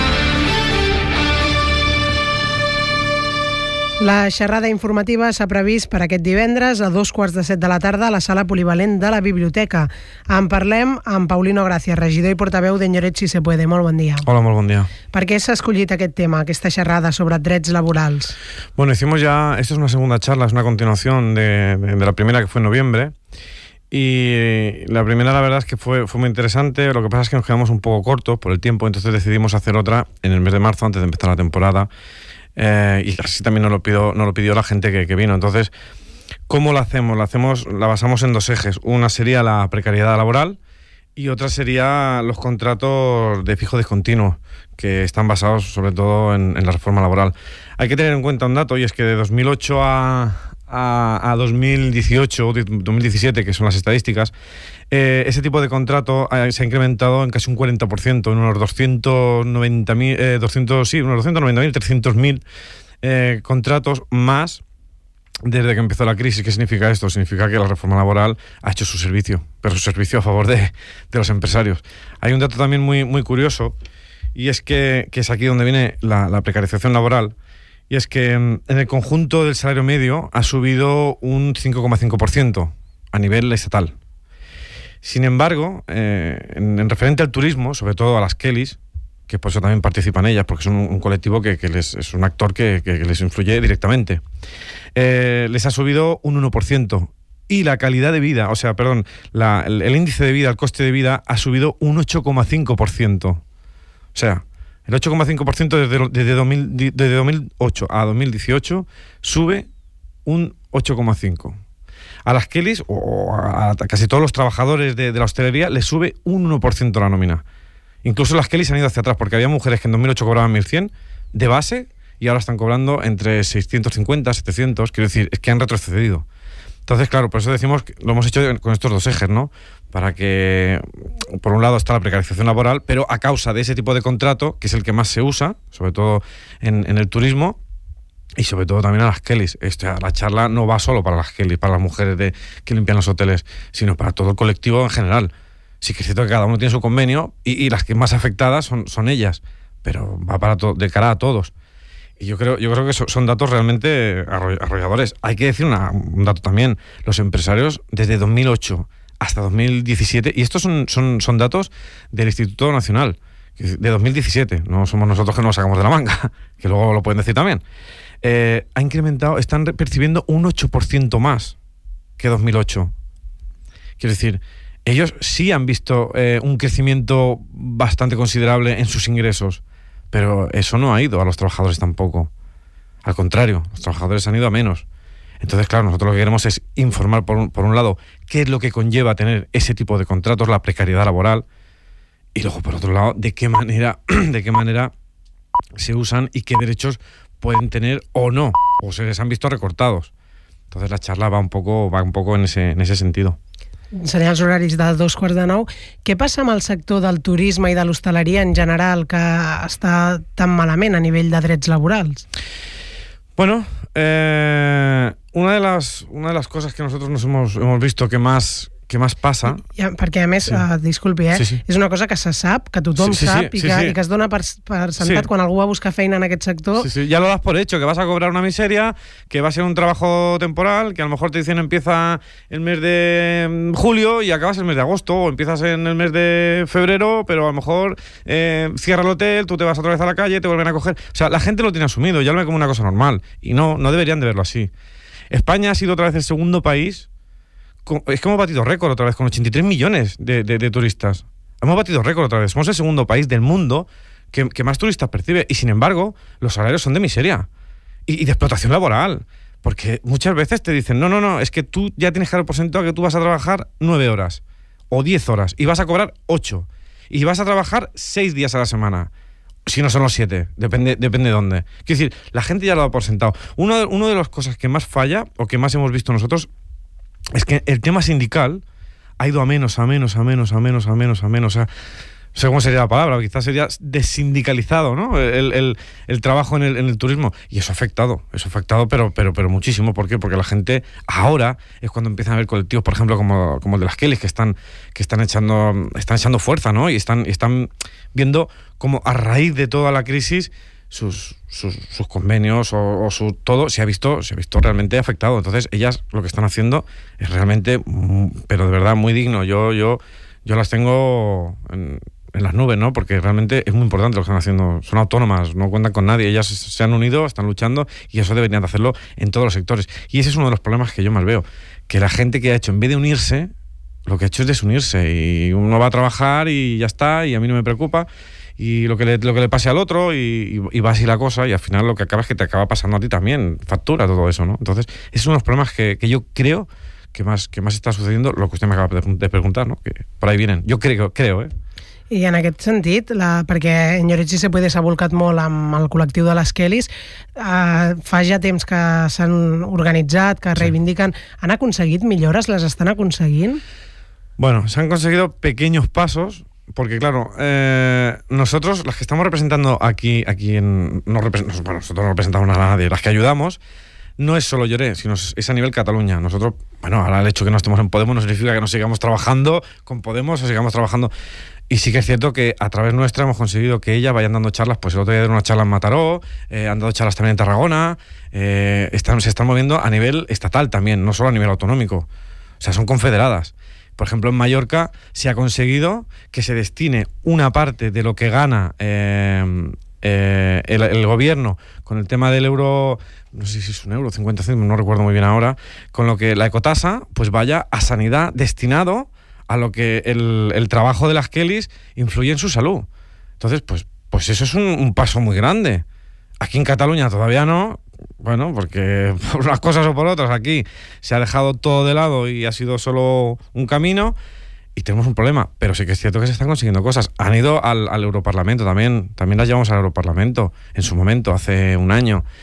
La xerrada informativa s'ha previst per aquest divendres a dos quarts de set de la tarda a la sala polivalent de la biblioteca. En parlem amb Paulino Gracia, regidor i portaveu d'en Lloret Si Se Puede. Molt bon dia. Hola, molt bon dia. Per què s'ha escollit aquest tema, aquesta xerrada sobre drets laborals? Bueno, hicimos ya, esta es una segunda charla, es una continuación de, de, de la primera que fue en noviembre. Y la primera, la verdad, es que fue, fue muy interesante. Lo que pasa es que nos quedamos un poco cortos por el tiempo, entonces decidimos hacer otra en el mes de marzo, antes de empezar la temporada. Eh, y así también nos lo pidió, nos lo pidió la gente que, que vino. Entonces, ¿cómo la hacemos? La hacemos, la basamos en dos ejes. Una sería la precariedad laboral y otra sería los contratos de fijo discontinuo, que están basados sobre todo en, en la reforma laboral. Hay que tener en cuenta un dato, y es que de dos mil ocho a, a, a dos mil dieciocho o dos mil diecisiete, que son las estadísticas, eh, ese tipo de contrato eh, se ha incrementado en casi un cuarenta por ciento, en unos doscientos noventa mil, eh, doscientos, sí, unos doscientos noventa mil, trescientos mil eh, contratos más desde que empezó la crisis. ¿Qué significa esto? Significa que la reforma laboral ha hecho su servicio, pero su servicio a favor de, de los empresarios. Hay un dato también muy, muy curioso, y es que, que es aquí donde viene la, la precarización laboral, y es que en el conjunto del salario medio ha subido un cinco coma cinco por ciento a nivel estatal. Sin embargo, eh, en, en referente al turismo, sobre todo a las Kellys, que por eso también participan ellas, porque son un, un colectivo que, que les, es un actor que, que, que les influye directamente, eh, les ha subido un uno por ciento. Y la calidad de vida, o sea, perdón, la, el, el índice de vida, el coste de vida, ha subido un ocho coma cinco por ciento. O sea, el ocho coma cinco por ciento desde, desde, dos mil, desde dos mil ocho a dos mil dieciocho sube un ocho coma cinco por ciento. A las Kellys, o a, a casi todos los trabajadores de, de la hostelería, les sube un uno por ciento la nómina. Incluso las Kellys han ido hacia atrás, porque había mujeres que en dos mil ocho cobraban mil cien de base y ahora están cobrando entre seiscientos cincuenta, setecientos. Quiero decir, es que han retrocedido. Entonces, claro, por eso decimos que lo hemos hecho con estos dos ejes, ¿no? Para que, por un lado, está la precarización laboral, pero a causa de ese tipo de contrato, que es el que más se usa, sobre todo en, en el turismo, y sobre todo también a las Kellys. Este, la charla no va solo para las Kellys, para las mujeres de, que limpian los hoteles, sino para todo el colectivo en general. Sí que es cierto que cada uno tiene su convenio y, y las que más afectadas son, son ellas, pero va para to- de cara a todos. Y yo creo, yo creo que so, son datos realmente arrolladores. Hay que decir una, un dato también. Los empresarios desde dos mil ocho hasta dos mil diecisiete, y estos son, son, son datos del Instituto Nacional, de dos mil diecisiete, no somos nosotros que nos sacamos de la manga, que luego lo pueden decir también, eh, ha incrementado, están percibiendo un ocho por ciento más que dos mil ocho. Quiero decir, ellos sí han visto eh, un crecimiento bastante considerable en sus ingresos, pero eso no ha ido a los trabajadores tampoco. Al contrario, los trabajadores han ido a menos. Entonces, claro, nosotros lo que queremos es informar, por un, por un lado, qué es lo que conlleva tener ese tipo de contratos, la precariedad laboral, y luego, por otro lado, de qué manera, de qué manera se usan y qué derechos pueden tener o no, o se les han visto recortados. Entonces, la charla va un poco, va un poco en ese, en ese sentido. Serien els horaris de dos quarts de nou. Què passa amb el sector del turisme i de l'hostaleria en general, que està tan malament a nivell de drets laborals? Bueno, eh, una de las una de las cosas que nosotros nos hemos, hemos visto que más que más passa... Ja, perquè, a més, sí. uh, disculpi, eh? Sí, sí. És una cosa que se sap, que tothom sí, sí, sap, sí, i, que, sí, sí. i que es dona per, per sentat sí. quan algú va a buscar feina en aquest sector. Sí, sí. Ya lo das por hecho, que vas a cobrar una miseria, que va a ser un trabajo temporal, que a lo mejor te dicen empieza el mes de julio y acabas el mes de agosto, o empiezas en el mes de febrero, pero a lo mejor eh, cierra el hotel, tú te vas otra vez a la calle, te vuelven a coger... O sea, la gente lo tiene asumido, ya lo ve como una cosa normal, y no, no deberían de verlo así. España ha sido otra vez el segundo país. Es que hemos batido récord otra vez con ochenta y tres millones de, de, de turistas. Hemos batido récord otra vez. Somos el segundo país del mundo que, que más turistas percibe. Y sin embargo, los salarios son de miseria y, y de explotación laboral. Porque muchas veces te dicen, no, no, no, es que tú ya tienes que dar por sentado que tú vas a trabajar nueve horas o diez horas y vas a cobrar ocho. Y vas a trabajar seis días a la semana. Si no son los siete, depende, depende de dónde. Quiero decir, la gente ya lo da por sentado. Uno de, uno de las cosas que más falla o que más hemos visto nosotros es que el tema sindical ha ido a menos, a menos, a menos, a menos, a menos, a menos. O sea, no sé cómo sería la palabra, quizás sería desindicalizado, ¿no? El, el, el trabajo en el, en el turismo. Y eso ha afectado, eso ha afectado, pero, pero, pero muchísimo. ¿Por qué? Porque la gente ahora es cuando empiezan a haber colectivos, por ejemplo, como, como el de las Kellys, que están, que están echando, están echando fuerza, ¿no? Y están, y están viendo cómo a raíz de toda la crisis sus, sus, sus convenios o, o su todo se ha visto se ha visto realmente afectado. Entonces ellas lo que están haciendo es realmente, pero de verdad muy digno. Yo yo yo las tengo en, en las nubes, ¿no? Porque realmente es muy importante lo que están haciendo. Son autónomas, no cuentan con nadie. Ellas se han unido, están luchando y eso deberían de hacerlo en todos los sectores. Y ese es uno de los problemas que yo más veo, que la gente que ha hecho, en vez de unirse, lo que ha hecho es desunirse, y uno va a trabajar y ya está, y a mí no me preocupa, y lo que le, lo que le pase al otro, y, y, y va así la cosa, y al final lo que acaba es que te acaba pasando a ti también, factura todo eso, ¿no? Entonces, esos son los problemas que, que yo creo que más, que más está sucediendo, lo que usted me acaba de, de preguntar, ¿no? Que por ahí vienen. Jo crec, creo, eh? I en aquest sentit, la, perquè en Lloret se puede s'ha volcat molt amb el col·lectiu de les Kellys, eh, fa ja temps que s'han organitzat, que reivindiquen, han aconseguit millores, les estan aconseguint? Bueno, se han conseguido pequeños pasos, porque claro, eh, nosotros, las que estamos representando aquí, aquí en, no represent, bueno, nosotros no representamos a nadie, las que ayudamos, no es solo Lloret, sino es a nivel Cataluña. Nosotros, bueno, ahora el hecho de que no estemos en Podemos no significa que no sigamos trabajando con Podemos o sigamos trabajando. Y sí que es cierto que a través nuestra hemos conseguido que ellas vayan dando charlas, pues el otro día dieron una charla en Mataró, eh, han dado charlas también en Tarragona, eh, están, se están moviendo a nivel estatal también, no solo a nivel autonómico. O sea, son confederadas. Por ejemplo, en Mallorca se ha conseguido que se destine una parte de lo que gana eh, eh, el, el gobierno con el tema del euro, no sé si es un euro, cincuenta céntimos, no recuerdo muy bien ahora, con lo que la ecotasa pues vaya a sanidad destinado a lo que el, el trabajo de las Kellys influye en su salud. Entonces, pues, pues eso es un, un paso muy grande. Aquí en Cataluña todavía no, bueno, porque por unas cosas o por otras aquí se ha dejado todo de lado y ha sido solo un camino y tenemos un problema, pero sí que es cierto que se están consiguiendo cosas. Han ido al, al Europarlamento también, también las llevamos al Europarlamento en su momento, hace un año.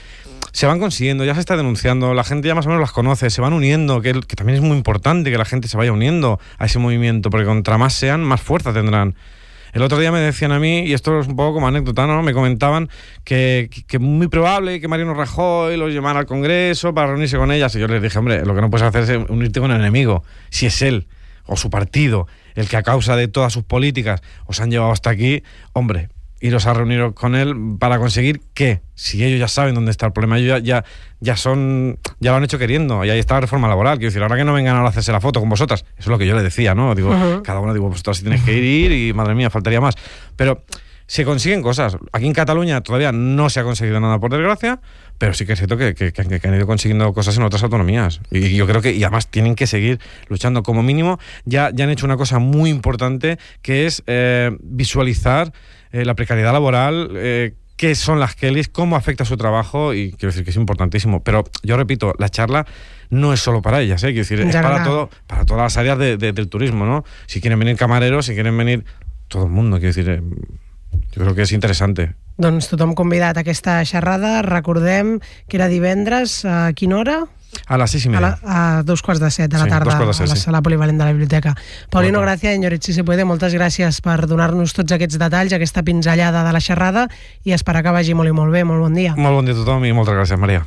se van consiguiendo, ya se está denunciando, la gente ya más o menos las conoce, se van uniendo, que, que también es muy importante que la gente se vaya uniendo a ese movimiento, porque contra más sean, más fuerza tendrán. El otro día me decían a mí, y esto es un poco como anécdota, ¿no? Me comentaban que, que, que muy probable que Mariano Rajoy los llamara al Congreso para reunirse con ellas. Y yo les dije, hombre, lo que no puedes hacer es unirte con el enemigo. Si es él o su partido el que a causa de todas sus políticas os han llevado hasta aquí, hombre, iros a reunir con él para conseguir ¿qué? Si ellos ya saben dónde está el problema, ellos ya, ya, ya son, ya lo han hecho queriendo, y ahí está la reforma laboral. Quiero decir, ahora que no vengan ahora a hacerse la foto con vosotras, eso es lo que yo le decía, ¿no? Digo, uh-huh. cada uno, digo, vosotras si tenéis que ir, ir, y madre mía, faltaría más. Pero se consiguen cosas. Aquí en Cataluña todavía no se ha conseguido nada, por desgracia, pero sí que es cierto que, que, que, que han ido consiguiendo cosas en otras autonomías. Y yo creo que, y además tienen que seguir luchando. Como mínimo, ya, ya han hecho una cosa muy importante, que es eh, visualizar eh, la precariedad laboral, eh, qué son las Kellys, cómo afecta su trabajo, y quiero decir que es importantísimo. Pero yo repito, la charla no es solo para ellas, ¿eh? Quiero decir, es ya para no. todo, para todas las áreas de, de, del turismo, ¿no? Si quieren venir camareros, si quieren venir todo el mundo, quiero decir, eh, jo crec que és interessant. Doncs tothom convidat a aquesta xerrada. Recordem que era divendres, a quina hora? A les sis i media. A, la, a dos quarts de set de la sí, tarda, de set, a la sí. sala polivalent de la biblioteca. Paulino Gracia, Enyoret Si Se Puede, moltes gràcies per donar-nos tots aquests detalls, aquesta pinzellada de la xerrada, i esperar que vagi molt i molt bé. Molt bon dia. Molt bon dia a tothom i moltes gràcies, Maria.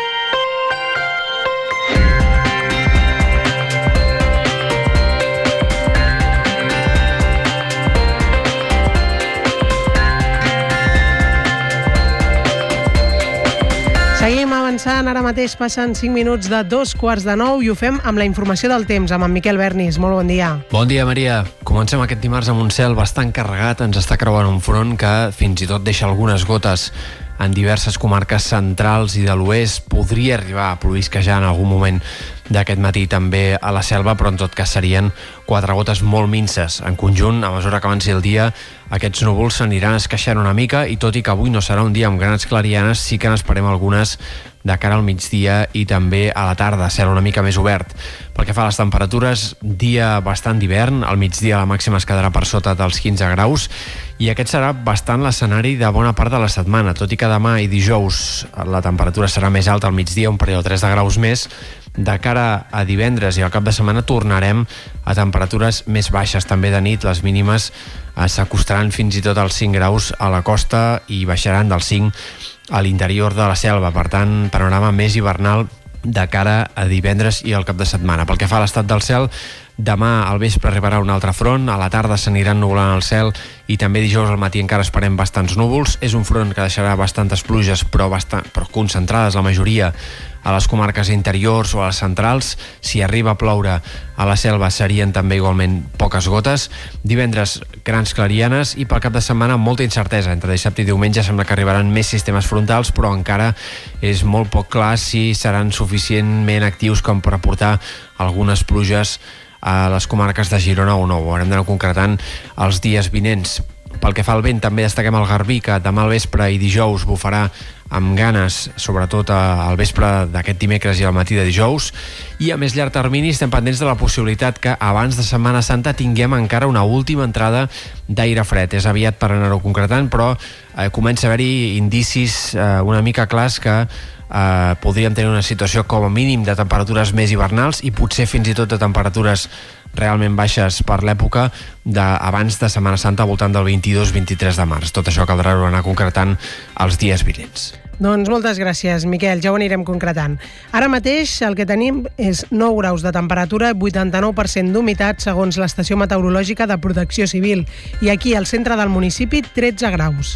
Seguim avançant, ara mateix passen cinc minuts de dos quarts de nou i ho fem amb la informació del temps, amb en Miquel Bernis. Molt bon dia. Bon dia, Maria. Comencem aquest dimarts amb un cel bastant carregat. Ens està creuant un front que fins i tot deixa algunes gotes en diverses comarques centrals i de l'oest. Podria arribar a plovisquejar en algun moment d'aquest matí també a la Selva, però en tot cas serien quatre gotes molt minces. En conjunt, a mesura que avanci el dia, aquests núvols s'aniran esqueixant una mica, i tot i que avui no serà un dia amb grans clarianes, sí que n'esperem algunes de cara al migdia i també a la tarda, cel una mica més obert. Pel que fa a les temperatures, dia bastant d'hivern, al migdia la màxima es quedarà per sota dels quinze graus, i aquest serà bastant l'escenari de bona part de la setmana, tot i que demà i dijous la temperatura serà més alta al migdia, un parell o tres de graus més. De cara a divendres i al cap de setmana tornarem a temperatures més baixes, també de nit. Les mínimes s'acostaran fins i tot als cinc graus a la costa i baixaran dels cinc a l'interior de la selva. Per tant, panorama més hivernal de cara a divendres i al cap de setmana. Pel que fa a l'estat del cel, demà al vespre arribarà un altre front, a la tarda s'aniran nublant el cel, i també dijous al matí encara esperem bastants núvols. És un front que deixarà bastantes pluges, però, bastant, però concentrades la majoria a les comarques interiors o a les centrals. Si arriba a ploure a la selva serien també igualment poques gotes. Divendres grans clarianes, i pel cap de setmana molta incertesa. Entre dissabte i diumenge sembla que arribaran més sistemes frontals, però encara és molt poc clar si seran suficientment actius com per aportar algunes pluges a les comarques de Girona o no. Ho haurem d'anar concretant els dies vinents. Pel que fa al vent, també destaquem el Garbí, que demà al vespre i dijous bufarà amb ganes, sobretot al vespre d'aquest dimecres i al matí de dijous. I a més llarg termini estem pendents de la possibilitat que abans de Setmana Santa tinguem encara una última entrada d'aire fred. És aviat per anar-ho concretant, però eh, comença a haver-hi indicis eh, una mica clars que eh, podríem tenir una situació com a mínim de temperatures més hivernals, i potser fins i tot de temperatures realment baixes per l'època d'abans de Setmana Santa, al voltant del vint-i-dos vint-i-tres de març. Tot això caldrà anar concretant els dies vinents. Doncs moltes gràcies, Miquel, ja ho anirem concretant. Ara mateix el que tenim és nou graus de temperatura, vuitanta-nou per cent d'humitat, segons l'estació meteorològica de Protecció Civil. I aquí, al centre del municipi, tretze graus.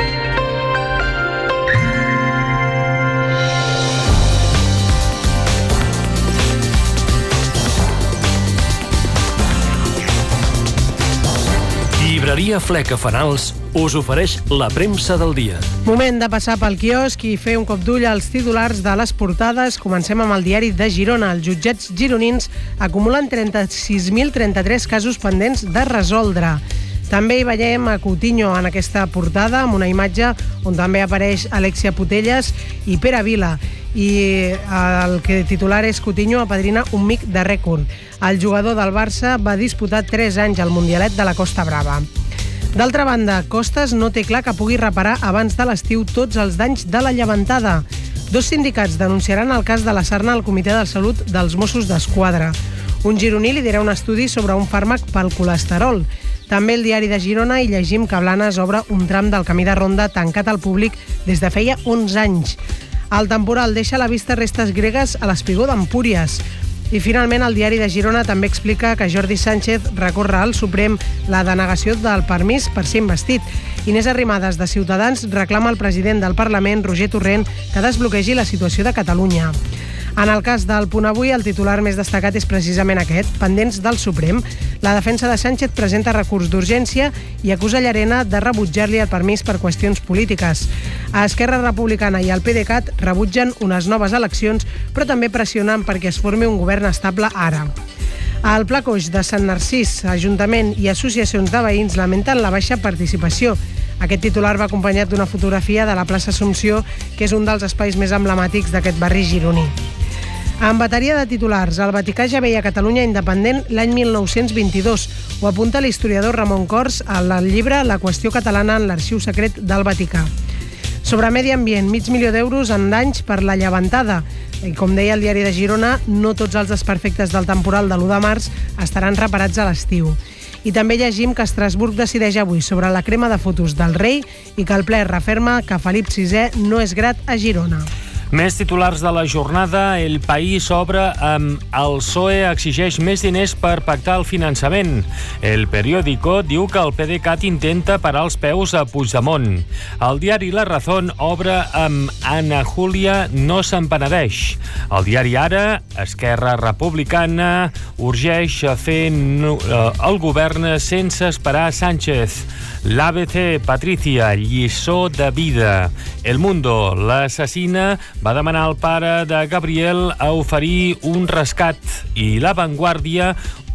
Llibreria Fleca Fanals us ofereix la premsa del dia. Moment de passar pel quiosc i fer un cop d'ull als titulars de les portades. Comencem amb el diari de Girona. Els jutjats gironins acumulen trenta-sis mil trenta-tres casos pendents de resoldre. També hi veiem a Coutinho en aquesta portada, amb una imatge on també apareix Alexia Putellas i Pere Vila. I el que titular és Coutinho apadrina un mic de rècord. El jugador del Barça va disputar tres anys al Mundialet de la Costa Brava. D'altra banda, Costas no té clar que pugui reparar abans de l'estiu tots els danys de la llevantada. Dos sindicats denunciaran el cas de la sarna al Comitè de Salut dels Mossos d'Esquadra. Un gironí lidera un estudi sobre un fàrmac pel colesterol. També el diari de Girona hi llegim que Blanes obre un tram del camí de ronda tancat al públic des de feia onze anys. El temporal deixa a la vista restes gregues a l'espigó d'Empúries. I finalment el diari de Girona també explica que Jordi Sánchez recorre al Suprem la denegació del permís per ser investit. Inés Arrimadas, de Ciutadans, reclama al president del Parlament, Roger Torrent, que desbloquegi la situació de Catalunya. En el cas del Punt Avui, el titular més destacat és precisament aquest, pendents del Suprem. La defensa de Sánchez presenta recurs d'urgència i acusa Llarena de rebutjar-li el permís per qüestions polítiques. A Esquerra Republicana i al PDeCAT rebutgen unes noves eleccions, però també pressionen perquè es formi un govern estable ara. Al Pla Coix de Sant Narcís, Ajuntament i associacions de veïns lamenten la baixa participació. Aquest titular va acompanyat d'una fotografia de la plaça Assumpció, que és un dels espais més emblemàtics d'aquest barri gironí. En bateria de titulars, el Vaticà ja veia Catalunya independent l'any mil nou-cents vint-i-dos. Ho apunta l'historiador Ramon Cors al llibre La qüestió catalana en l'arxiu secret del Vaticà. Sobre medi ambient, mig milió d'euros en danys per la llevantada. I com deia el diari de Girona, no tots els desperfectes del temporal de l'u de març estaran reparats a l'estiu. I també llegim que Estrasburg decideix avui sobre la crema de fotos del rei i que el ple referma que Felip sisè no és grat a Girona. Més titulars de la jornada. El País obre amb el P S O E exigeix més diners per pactar el finançament. El Periódico diu que el PDeCAT intenta parar els peus a Puigdemont. El diari La Razón obre amb Ana Júlia no se'n penedeix. El diari Ara, Esquerra Republicana urgeix a fer el govern sense esperar Sánchez. L'A B C, Patricia, lliçó de vida. El Mundo, l'assassina va demanar al pare de Gabriel a oferir un rescat. I La Vanguardia,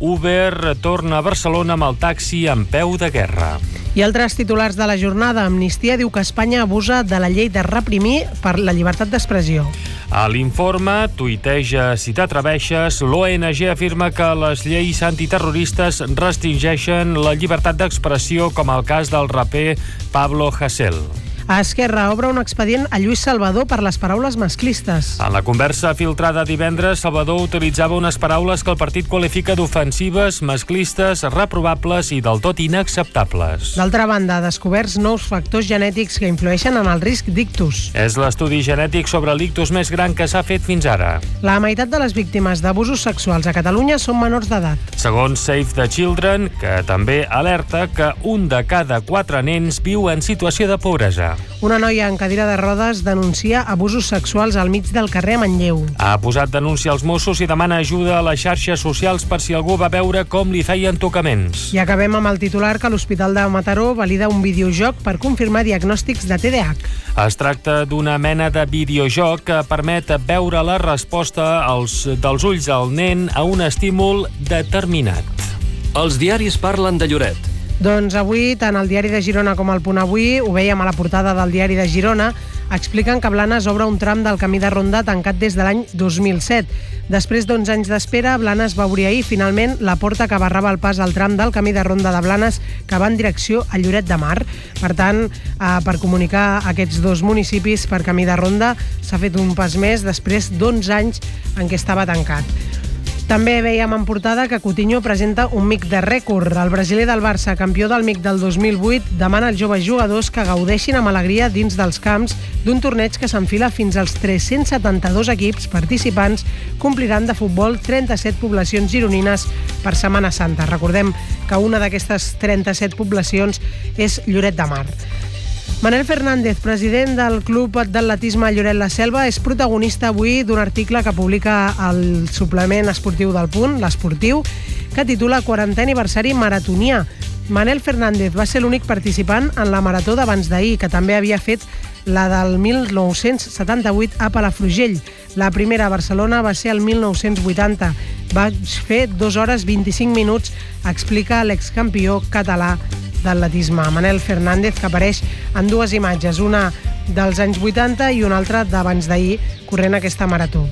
Uber torna a Barcelona amb el taxi en peu de guerra. I altres titulars de la jornada. Amnistia diu que Espanya abusa de la llei de reprimir per la llibertat d'expressió. A l'Informe, tuiteja si t'atreveixes, l'O N G afirma que les lleis antiterroristes restringeixen la llibertat d'expressió, com el cas del raper Pablo Hasél. A Esquerra obre un expedient a Lluís Salvador per les paraules masclistes. En la conversa filtrada divendres, Salvador utilitzava unes paraules que el partit qualifica d'ofensives, masclistes, reprovables i del tot inacceptables. D'altra banda, descoberts nous factors genètics que influeixen en el risc d'ictus. És l'estudi genètic sobre l'ictus més gran que s'ha fet fins ara. La meitat de les víctimes d'abusos sexuals a Catalunya són menors d'edat. Segons Save the Children, que també alerta que un de cada quatre nens viu en situació de pobresa. Una noia en cadira de rodes denuncia abusos sexuals al mig del carrer a Manlleu. Ha posat denúncia als Mossos i demana ajuda a les xarxes socials per si algú va veure com li feien tocaments. I acabem amb el titular que l'Hospital de Mataró valida un videojoc per confirmar diagnòstics de T D A H. Es tracta d'una mena de videojoc que permet veure la resposta als, dels ulls del nen a un estímul determinat. Els diaris parlen de Lloret. Doncs avui, tant el diari de Girona com el Punt Avui, ho veiem a la portada del diari de Girona, expliquen que Blanes obre un tram del camí de ronda tancat des de l'any dos mil set. Després d'onze anys d'espera, Blanes va obrir ahir, finalment, la porta que barrava el pas al tram del camí de ronda de Blanes que va en direcció a Lloret de Mar. Per tant, eh, per comunicar aquests dos municipis per camí de ronda, s'ha fet un pas més després d'onze anys en què estava tancat. També veiem en portada que Coutinho presenta un mic de rècord. El brasiler del Barça, campió del mic del dos mil vuit, demana als joves jugadors que gaudeixin amb alegria dins dels camps d'un torneig que s'enfila fins als tres-cents setanta-dos equips participants, compliran de futbol trenta-set poblacions gironines per Setmana Santa. Recordem que una d'aquestes trenta-set poblacions és Lloret de Mar. Manel Fernández, president del Club d'Atletisme Lloret la Selva, és protagonista avui d'un article que publica el suplement esportiu del Punt, l'Esportiu, que titula quarantè aniversari maratonià. Manel Fernández va ser l'únic participant en la marató d'abans d'ahir, que també havia fet la del mil nou-cents setanta-vuit a Palafrugell. La primera a Barcelona va ser el mil nou-cents vuitanta. Va fer dues hores vint-i-cinc minuts, explica l'excampió català d'atletisme. Manel Fernández, que apareix en dues imatges, una dels anys vuitanta i una altra d'abans d'ahir, corrent aquesta marató.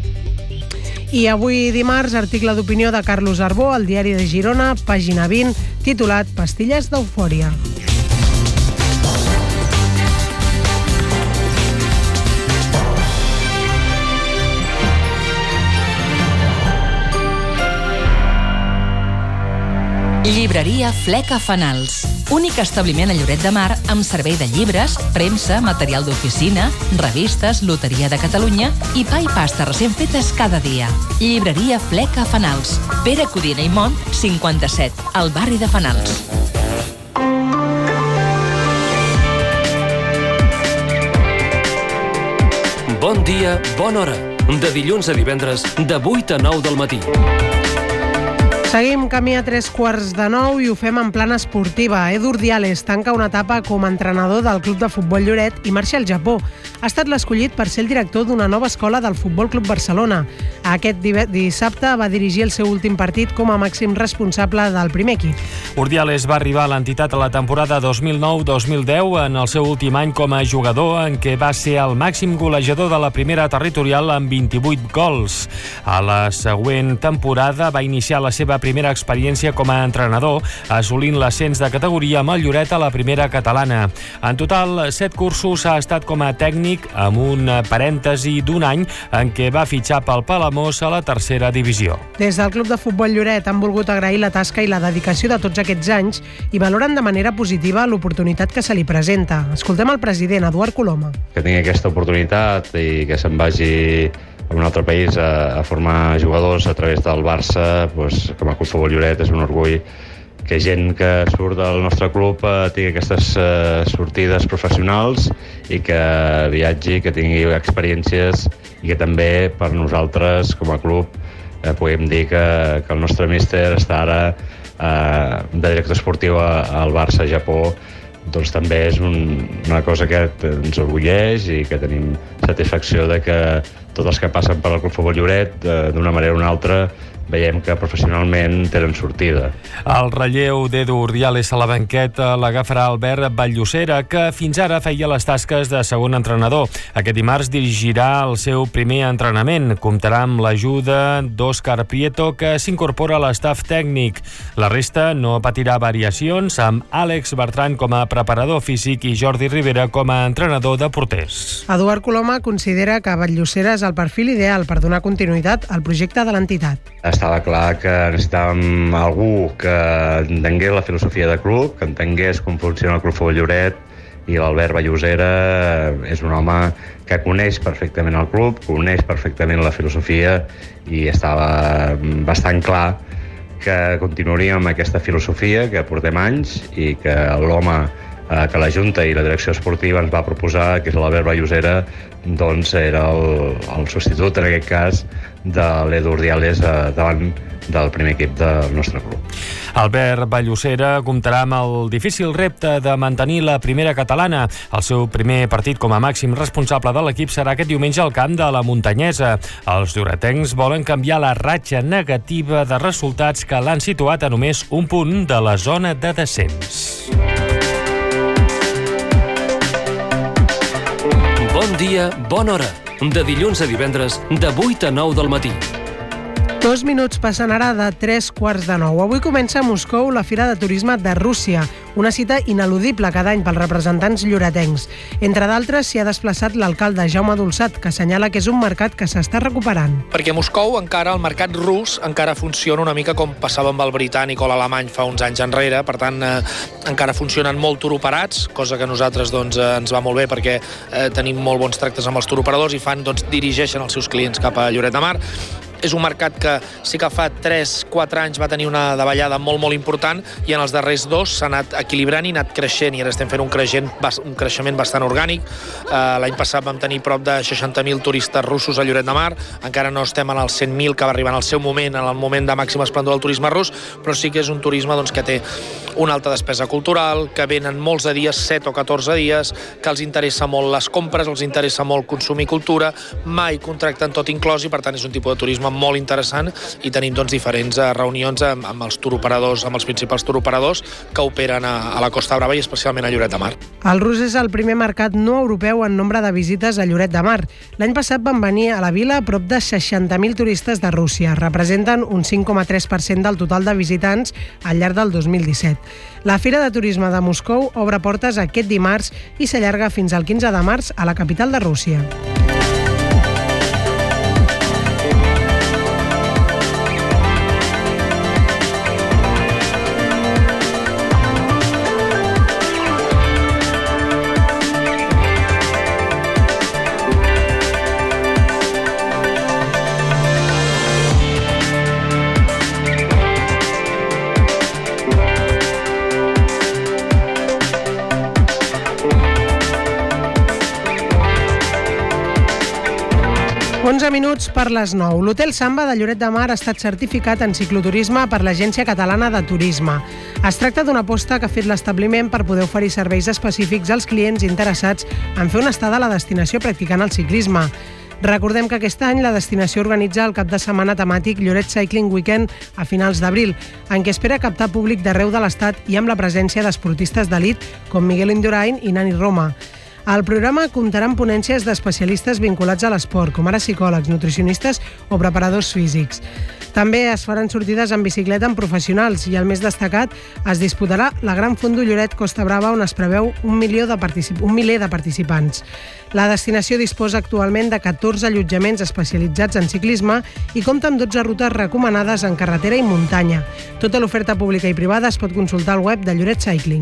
I avui dimarts, article d'opinió de Carlos Arbó al diari de Girona, pàgina vint, titulat Pastilles d'eufòria. Llibreria Fleca Fanals. Únic establiment a Lloret de Mar amb servei de llibres, premsa, material d'oficina, revistes, loteria de Catalunya i pa i pasta recent fetes cada dia. Llibreria Fleca Fanals. Pere Codina i Mont, cinquanta-set, al barri de Fanals. Bon dia, bona hora. De dilluns a divendres, de vuit a nou del matí. Seguim camí a tres quarts de nou i ho fem en plana esportiva. Edu Urdiales tanca una etapa com a entrenador del Club de Futbol Lloret i marxa al Japó. Ha estat l'escollit per ser el director d'una nova escola del Futbol Club Barcelona. Aquest dissabte va dirigir el seu últim partit com a màxim responsable del primer equip. Urdiales va arribar a l'entitat a la temporada dos mil nou dos mil deu en el seu últim any com a jugador, en què va ser el màxim golejador de la primera territorial amb vint-i-vuit gols. A la següent temporada va iniciar la seva primera experiència com a entrenador, assolint l'ascens de categoria amb el Lloret a la primera catalana. En total, set cursos ha estat com a tècnic, amb un parèntesi d'un any en què va fitxar pel Palamós a la tercera divisió. Des del Club de Futbol Lloret han volgut agrair la tasca i la dedicació de tots aquests anys i valoren de manera positiva l'oportunitat que se li presenta. Escoltem el president, Eduard Coloma. Que tingui aquesta oportunitat i que se'n vagi a un altre país a, a formar jugadors a través del Barça, doncs, com a Club Futbol Lloret és un orgull que gent que surt del nostre club eh, tingui aquestes eh, sortides professionals i que viatgi, que tingui experiències i que també per nosaltres com a club eh, podem dir que, que el nostre míster està ara eh, de director esportiu al Barça, Japó. Doncs també és un, una cosa que ens orgulleix i que tenim satisfacció de que tots els que passen per al Club Futbol Lloret, d'una manera o una altra, veiem que professionalment tenen sortida. El relleu d'Edu Urdiales a la banqueta l'agafarà Albert Batllocera, que fins ara feia les tasques de segon entrenador. Aquest dimarts dirigirà el seu primer entrenament. Comptarà amb l'ajuda d'Òscar Prieto, que s'incorpora a l'estaf tècnic. La resta no patirà variacions, amb Àlex Bertran com a preparador físic i Jordi Rivera com a entrenador de porters. Eduard Coloma considera que Batllocera és el perfil ideal per donar continuïtat al projecte de l'entitat. Estava clar que necessitàvem algú que entengués la filosofia de club, que entengués com funciona el Club Futbol Lloret, i l'Albert Batllocera és un home que coneix perfectament el club, coneix perfectament la filosofia i estava bastant clar que continuaríem amb aquesta filosofia que portem anys i que l'home que la Junta i la direcció esportiva ens va proposar, que és l'Albert Batllocera, doncs era el, el substitut, en aquest cas, de l'Edu Urdiales davant del primer equip del nostre club. Albert Batllocera comptarà amb el difícil repte de mantenir la primera catalana. El seu primer partit com a màxim responsable de l'equip serà aquest diumenge al camp de la Muntanyesa. Els lloretencs volen canviar la ratxa negativa de resultats que l'han situat a només un punt de la zona de descens. Bon dia, bona hora. De dilluns a divendres, de vuit a nou del matí. Dos minuts passen ara de tres quarts de nou. Avui comença a Moscou la Fira de Turisme de Rússia, una cita ineludible cada any pels representants lloretencs. Entre d'altres, s'hi ha desplaçat l'alcalde Jaume Dolçat, que assenyala que és un mercat que s'està recuperant. Perquè a Moscou encara el mercat rus encara funciona una mica com passava amb el britànic o l'alemany fa uns anys enrere, per tant eh, encara funcionen molt turoperats, cosa que a nosaltres doncs, eh, ens va molt bé perquè eh, tenim molt bons tractes amb els turoperadors i fan, doncs, dirigeixen els seus clients cap a Lloret de Mar. És un mercat que sí que fa tres quatre anys va tenir una davallada molt, molt important i en els darrers dos s'ha anat equilibrant i anat creixent i ara estem fent un, creixent, un creixement bastant orgànic. Uh, L'any passat vam tenir prop de seixanta mil turistes russos a Lloret de Mar, encara no estem en els cent mil que va arribar en el seu moment, en el moment de màxima esplendor del turisme rus, però sí que és un turisme doncs, que té una alta despesa cultural, que venen molts de dies, set o catorze dies, que els interessa molt les compres, els interessa molt consumir cultura, mai contracten tot inclòs i per tant és un tipus de turisme molt interessant i tenim doncs, diferents reunions amb, amb els turoperadors, amb els principals turoperadors que operen a, a la Costa Brava i especialment a Lloret de Mar. El rus és el primer mercat no europeu en nombre de visites a Lloret de Mar. L'any passat van venir a la vila prop de seixanta mil turistes de Rússia. Representen un cinc coma tres per cent del total de visitants al llarg del dos mil disset. La Fira de Turisme de Moscou obre portes aquest dimarts i s'allarga fins al quinze de març a la capital de Rússia. onze minuts per les nou. L'Hotel Samba de Lloret de Mar ha estat certificat en cicloturisme per l'Agència Catalana de Turisme. Es tracta d'una aposta que ha fet l'establiment per poder oferir serveis específics als clients interessats en fer una estada a la destinació practicant el ciclisme. Recordem que aquest any la destinació organitza el cap de setmana temàtic Lloret Cycling Weekend a finals d'abril, en què espera captar públic d'arreu de l'Estat i amb la presència d'esportistes d'elit com Miguel Indurain i Nani Roma. El programa comptarà amb ponències d'especialistes vinculats a l'esport, com ara psicòlegs, nutricionistes o preparadors físics. També es faran sortides en bicicleta amb professionals i el més destacat es disputarà la Gran Fondo Lloret Costa Brava, on es preveu un, milió de particip- un miler de participants. La destinació disposa actualment de catorze allotjaments especialitzats en ciclisme i compta amb dotze rutes recomanades en carretera i muntanya. Tota l'oferta pública i privada es pot consultar al web de Lloret Cycling.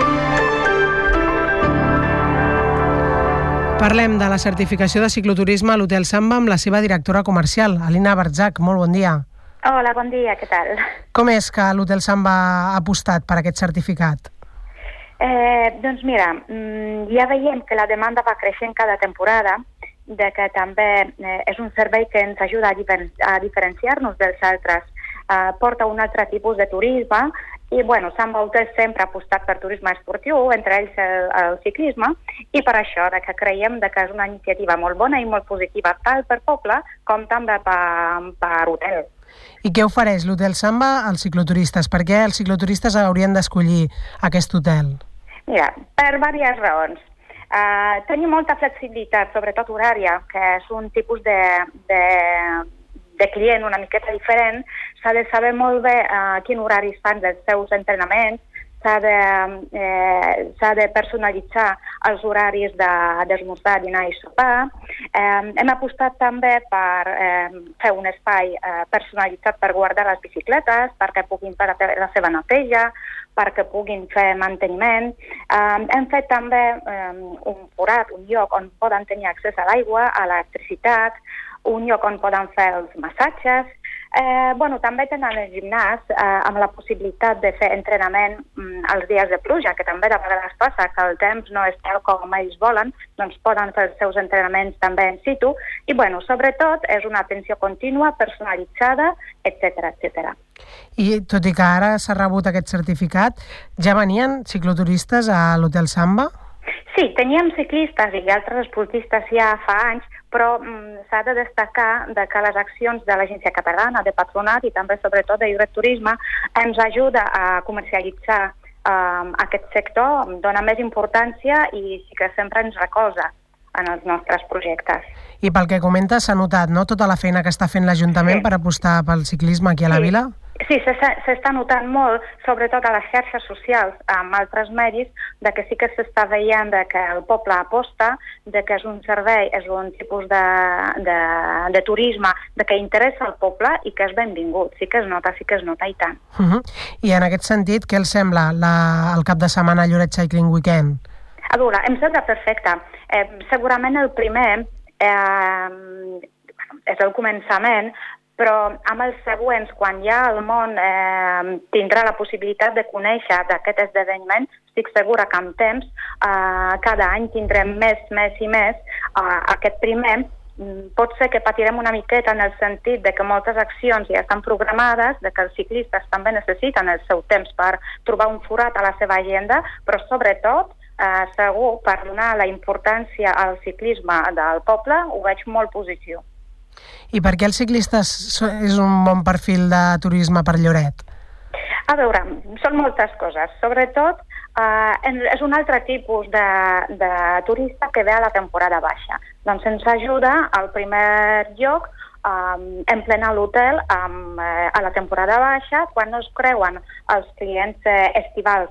Parlem de la certificació de cicloturisme a l'Hotel Samba amb la seva directora comercial, Alina Barjac. Molt bon dia. Hola, bon dia, què tal? Com és que l'Hotel Samba ha apostat per aquest certificat? Eh, doncs mira, ja veiem que la demanda va creixent cada temporada, de que també eh, és un servei que ens ajuda a, difer a diferenciar-nos dels altres. Eh, porta un altre tipus de turisme i, bueno, Samba Hotel sempre ha apostat per turisme esportiu, entre ells el, el ciclisme, i per això de que creiem de que és una iniciativa molt bona i molt positiva, tant per poble com també per, per hotel. I què ofereix l'Hotel Samba als cicloturistes? Per què els cicloturistes haurien d'escollir aquest hotel? Mira, per diverses raons. Uh, tenim molta flexibilitat, sobretot horària, que és un tipus de, de, de client una miqueta diferent. S'ha de saber molt bé uh, quin horari fan dels seus entrenaments, s'ha de, eh, s'ha de personalitzar els horaris d'esmorzar, de, dinar i sopar. Eh, hem apostat també per eh, fer un espai eh, personalitzat per guardar les bicicletes, perquè puguin fer la seva neteja, perquè puguin fer manteniment. Eh, hem fet també eh, un forat, un lloc on poden tenir accés a l'aigua, a l'electricitat, un lloc on poden fer els massatges. Eh, bueno, també tenen el gimnàs eh, amb la possibilitat de fer entrenament mm, els dies de pluja, que també de vegades passa que el temps no és tal com ells volen, doncs poden fer els seus entrenaments també in situ i, bueno, sobretot és una atenció contínua, personalitzada, etcètera, etcètera. I tot i que ara s'ha rebut aquest certificat, ja venien cicloturistes a l'Hotel Samba? Sí, teníem ciclistes i altres esportistes ja fa anys, però mm, s'ha de destacar de que les accions de l'Agència Catalana de Patronat i també sobretot de Lloret Turisme ens ajuda a comercialitzar eh, aquest sector, dona més importància i sí que sempre ens recolza en els nostres projectes. I pel que comentes s'ha notat, no?, tota la feina que està fent l'Ajuntament sí. per apostar pel ciclisme aquí a la sí. vila? Sí, s'està notant molt, sobretot a les xarxes socials, amb altres medis, de que sí que s'està veient de que el poble aposta, de que és un servei, és un tipus de, de, de turisme, de que interessa al poble i que és benvingut. Sí que es nota, sí que es nota i tant. Uh -huh. I en aquest sentit, què els sembla la, el cap de setmana Lloret Cycling Weekend? A veure, em sembla perfecte. Eh, segurament el primer eh, és el començament, però amb els següents, quan ja el món eh, tindrà la possibilitat de conèixer d'aquest esdeveniment, estic segura que amb temps, eh, cada any tindrem més, més i més. Eh, aquest primer pot ser que patirem una miqueta en el sentit de que moltes accions ja estan programades, de que els ciclistes també necessiten el seu temps per trobar un forat a la seva agenda, però sobretot eh, segur per donar la importància al ciclisme del poble ho veig molt positiu. I per què els ciclistes és un bon perfil de turisme per Lloret? A veure, són moltes coses. Sobretot, eh, és un altre tipus de, de turista que ve a la temporada baixa. Doncs ens ajuda, al primer lloc, eh, emplenar l'hotel eh, a la temporada baixa, quan no es creuen els clients eh, estivals.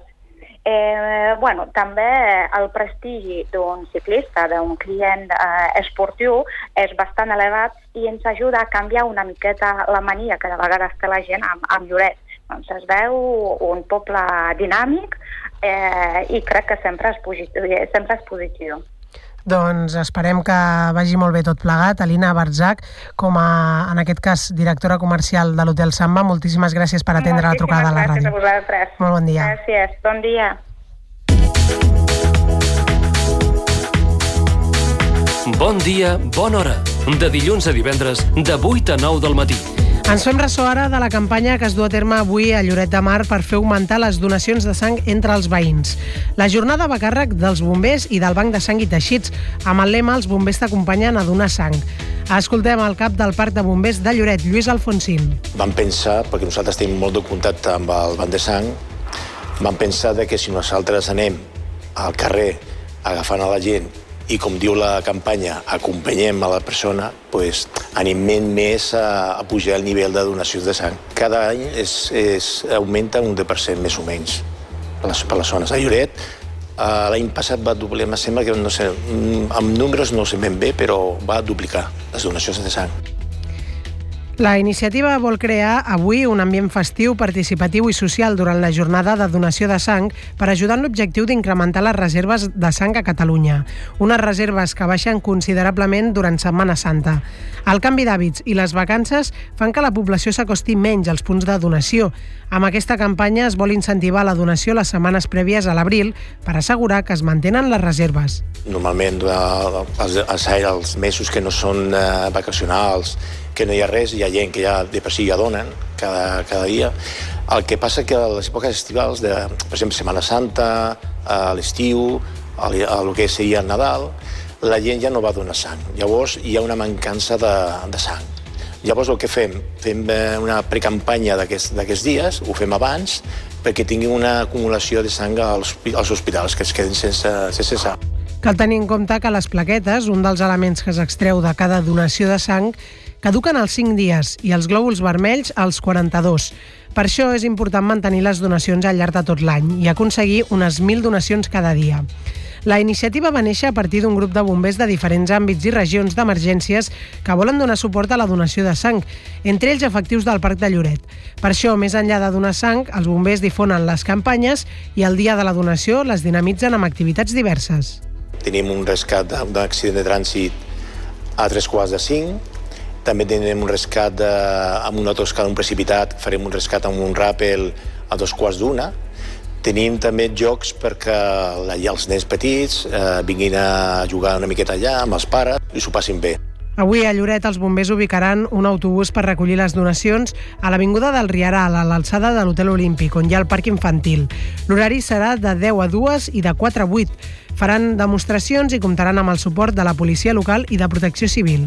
Eh, bueno, també el prestigi d'un ciclista, d'un client eh, esportiu és bastant elevat i ens ajuda a canviar una miqueta la mania que de vegades té la gent amb, amb Lloret. Doncs es veu un poble dinàmic eh, i crec que sempre és positiu. Sempre és positiu. Doncs esperem que vagi molt bé tot plegat. Alina Barjac, com a, en aquest cas, directora comercial de l'Hotel Samba, moltíssimes gràcies per atendre moltíssimes la trucada a la ràdio. Gràcies a vosaltres. Molt bon dia. Gràcies, bon dia. Bon dia, bona hora. de dilluns a divendres, de vuit a nou del matí. Ens fem ressò ara de la campanya que es du a terme avui a Lloret de Mar per fer augmentar les donacions de sang entre els veïns. La jornada va a càrrec dels bombers i del Banc de Sang i Teixits. Amb el lema, els bombers t'acompanyen a donar sang. Escoltem el cap del Parc de Bombers de Lloret, Lluís Alfonsín. Vam pensar, perquè nosaltres tenim molt de contacte amb el Banc de Sang, vam pensar que si nosaltres anem al carrer agafant a la gent i, com diu la campanya, acompanyem a la persona, pues, animem més a, a pujar el nivell de donacions de sang. Cada any es, es augmenta un deu per cent més o menys per les, per les zones. A Lloret, uh, l'any passat va duplicar, em sembla que no sé, amb números no sé ben bé, però va duplicar les donacions de sang. La iniciativa vol crear avui un ambient festiu, participatiu i social durant la jornada de donació de sang per ajudar en l'objectiu d'incrementar les reserves de sang a Catalunya. Unes reserves que baixen considerablement durant Setmana Santa. El canvi d'hàbits i les vacances fan que la població s'acosti menys als punts de donació. Amb aquesta campanya es vol incentivar la donació les setmanes prèvies a l'abril per assegurar que es mantenen les reserves. Normalment, els, els, els mesos que no són eh, vacacionals, que no hi ha res, hi ha gent que ja de per si ja donen cada, cada dia. El que passa que a les èpoques estivals, de, per exemple, Setmana Santa, a l'estiu, a el que seria el Nadal, la gent ja no va donar sang. Llavors hi ha una mancança de, de sang. Llavors el que fem? Fem una precampanya d'aquests dies, ho fem abans, perquè tinguin una acumulació de sang als, als hospitals, que es quedin sense, sense sang. Cal tenir en compte que les plaquetes, un dels elements que s'extreu de cada donació de sang, caduquen als cinc dies i els glòbuls vermells als quaranta-dos. Per això és important mantenir les donacions al llarg de tot l'any i aconseguir unes mil donacions cada dia. La iniciativa va néixer a partir d'un grup de bombers de diferents àmbits i regions d'emergències que volen donar suport a la donació de sang, entre ells efectius del Parc de Lloret. Per això, més enllà de donar sang, els bombers difonen les campanyes i el dia de la donació les dinamitzen amb activitats diverses. Tenim un rescat d'un accident de trànsit a tres quarts de cinc. També tenim un rescat de, amb una autoescala, un precipitat, farem un rescat amb un ràpel a dos quarts d'una. Tenim també jocs perquè allà els nens petits eh, vinguin a jugar una miqueta allà amb els pares i s'ho passin bé. Avui a Lloret els bombers ubicaran un autobús per recollir les donacions a l'Avinguda del Rieral, a l'alçada de l'Hotel Olímpic, on hi ha el parc infantil. L'horari serà de deu a dues i de quatre a vuit. Faran demostracions i comptaran amb el suport de la policia local i de protecció civil.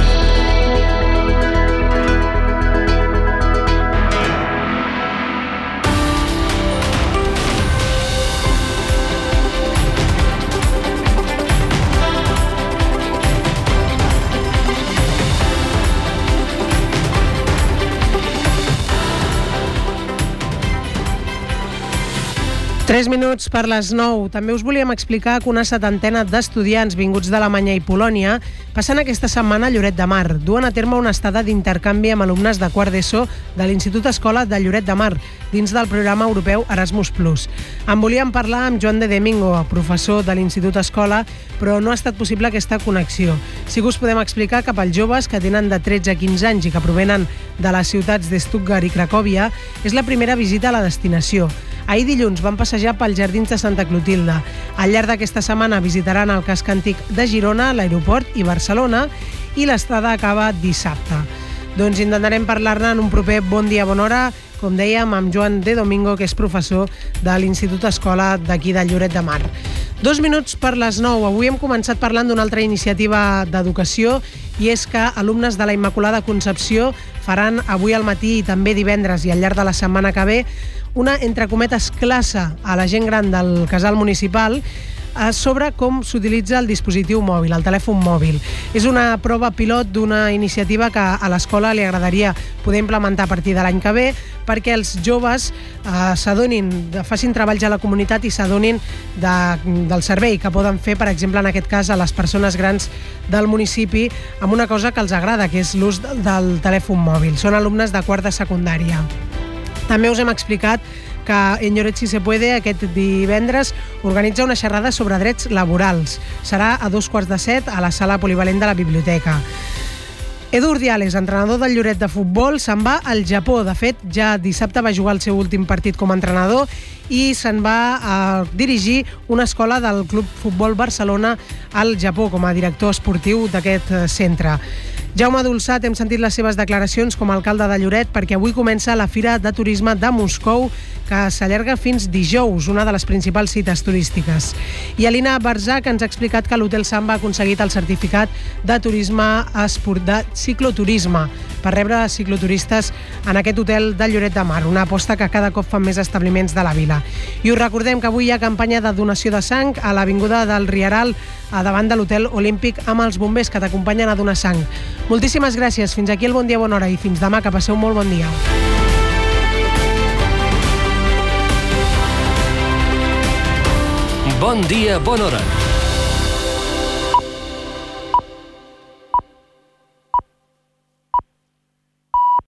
Tres minuts per les nou. També us volíem explicar que una setantena d'estudiants vinguts d'Alemanya i Polònia passen aquesta setmana a Lloret de Mar. Duen a terme una estada d'intercanvi amb alumnes de quart d'ESO de l'Institut Escola de Lloret de Mar, dins del programa europeu Erasmus plus. En volíem parlar amb Joan de Domingo, professor de l'Institut Escola, però no ha estat possible aquesta connexió. Sí que us podem explicar que pels joves que tenen de tretze a quinze anys i que provenen de les ciutats de Stuttgart i Cracòvia, és la primera visita a la destinació. Ahir dilluns van passejar pels jardins de Santa Clotilde. Al llarg d'aquesta setmana visitaran el casc antic de Girona, l'aeroport i Barcelona, i l'estada acaba dissabte. Doncs intentarem parlar-ne en un proper Bon dia, bona hora, com dèiem, amb Joan de Domingo, que és professor de l'Institut Escola d'aquí de Lloret de Mar. Dos minuts per les nou. Avui hem començat parlant d'una altra iniciativa d'educació, i és que alumnes de la Immaculada Concepció faran avui al matí i també divendres i al llarg de la setmana que ve una, entre cometes, classe a la gent gran del casal municipal sobre com s'utilitza el dispositiu mòbil, el telèfon mòbil. És una prova pilot d'una iniciativa que a l'escola li agradaria poder implementar a partir de l'any que ve, perquè els joves eh, s'adonin, facin treballs a la comunitat i s'adonin de, del servei que poden fer, per exemple, en aquest cas, a les persones grans del municipi, amb una cosa que els agrada, que és l'ús del, del telèfon mòbil. Són alumnes de quart de secundària. També us hem explicat que en Lloret Si Se Puede aquest divendres organitza una xerrada sobre drets laborals. Serà a dos quarts de set a la sala polivalent de la biblioteca. Edu Urdiales, entrenador del Lloret de futbol, se'n va al Japó. De fet, ja dissabte va jugar el seu últim partit com a entrenador i se'n va a dirigir una escola del Club Futbol Barcelona al Japó com a director esportiu d'aquest centre. Jaume Dolçat, hem sentit les seves declaracions com a alcalde de Lloret perquè avui comença la Fira de Turisme de Moscou, que s'allarga fins dijous, una de les principals cites turístiques. I Alina Barzac ens ha explicat que l'Hotel Samba ha aconseguit el certificat de turisme esport de cicloturisme per rebre cicloturistes en aquest hotel de Lloret de Mar, una aposta que cada cop fan més establiments de la vila. I us recordem que avui hi ha campanya de donació de sang a l'Avinguda del Rieral, a davant de l'Hotel Olímpic, amb els bombers que t'acompanyen a donar sang. Moltíssimes gràcies. Fins aquí el Bon Dia, Bona Hora i fins demà. Que passeu molt bon dia. Bon dia, bona hora.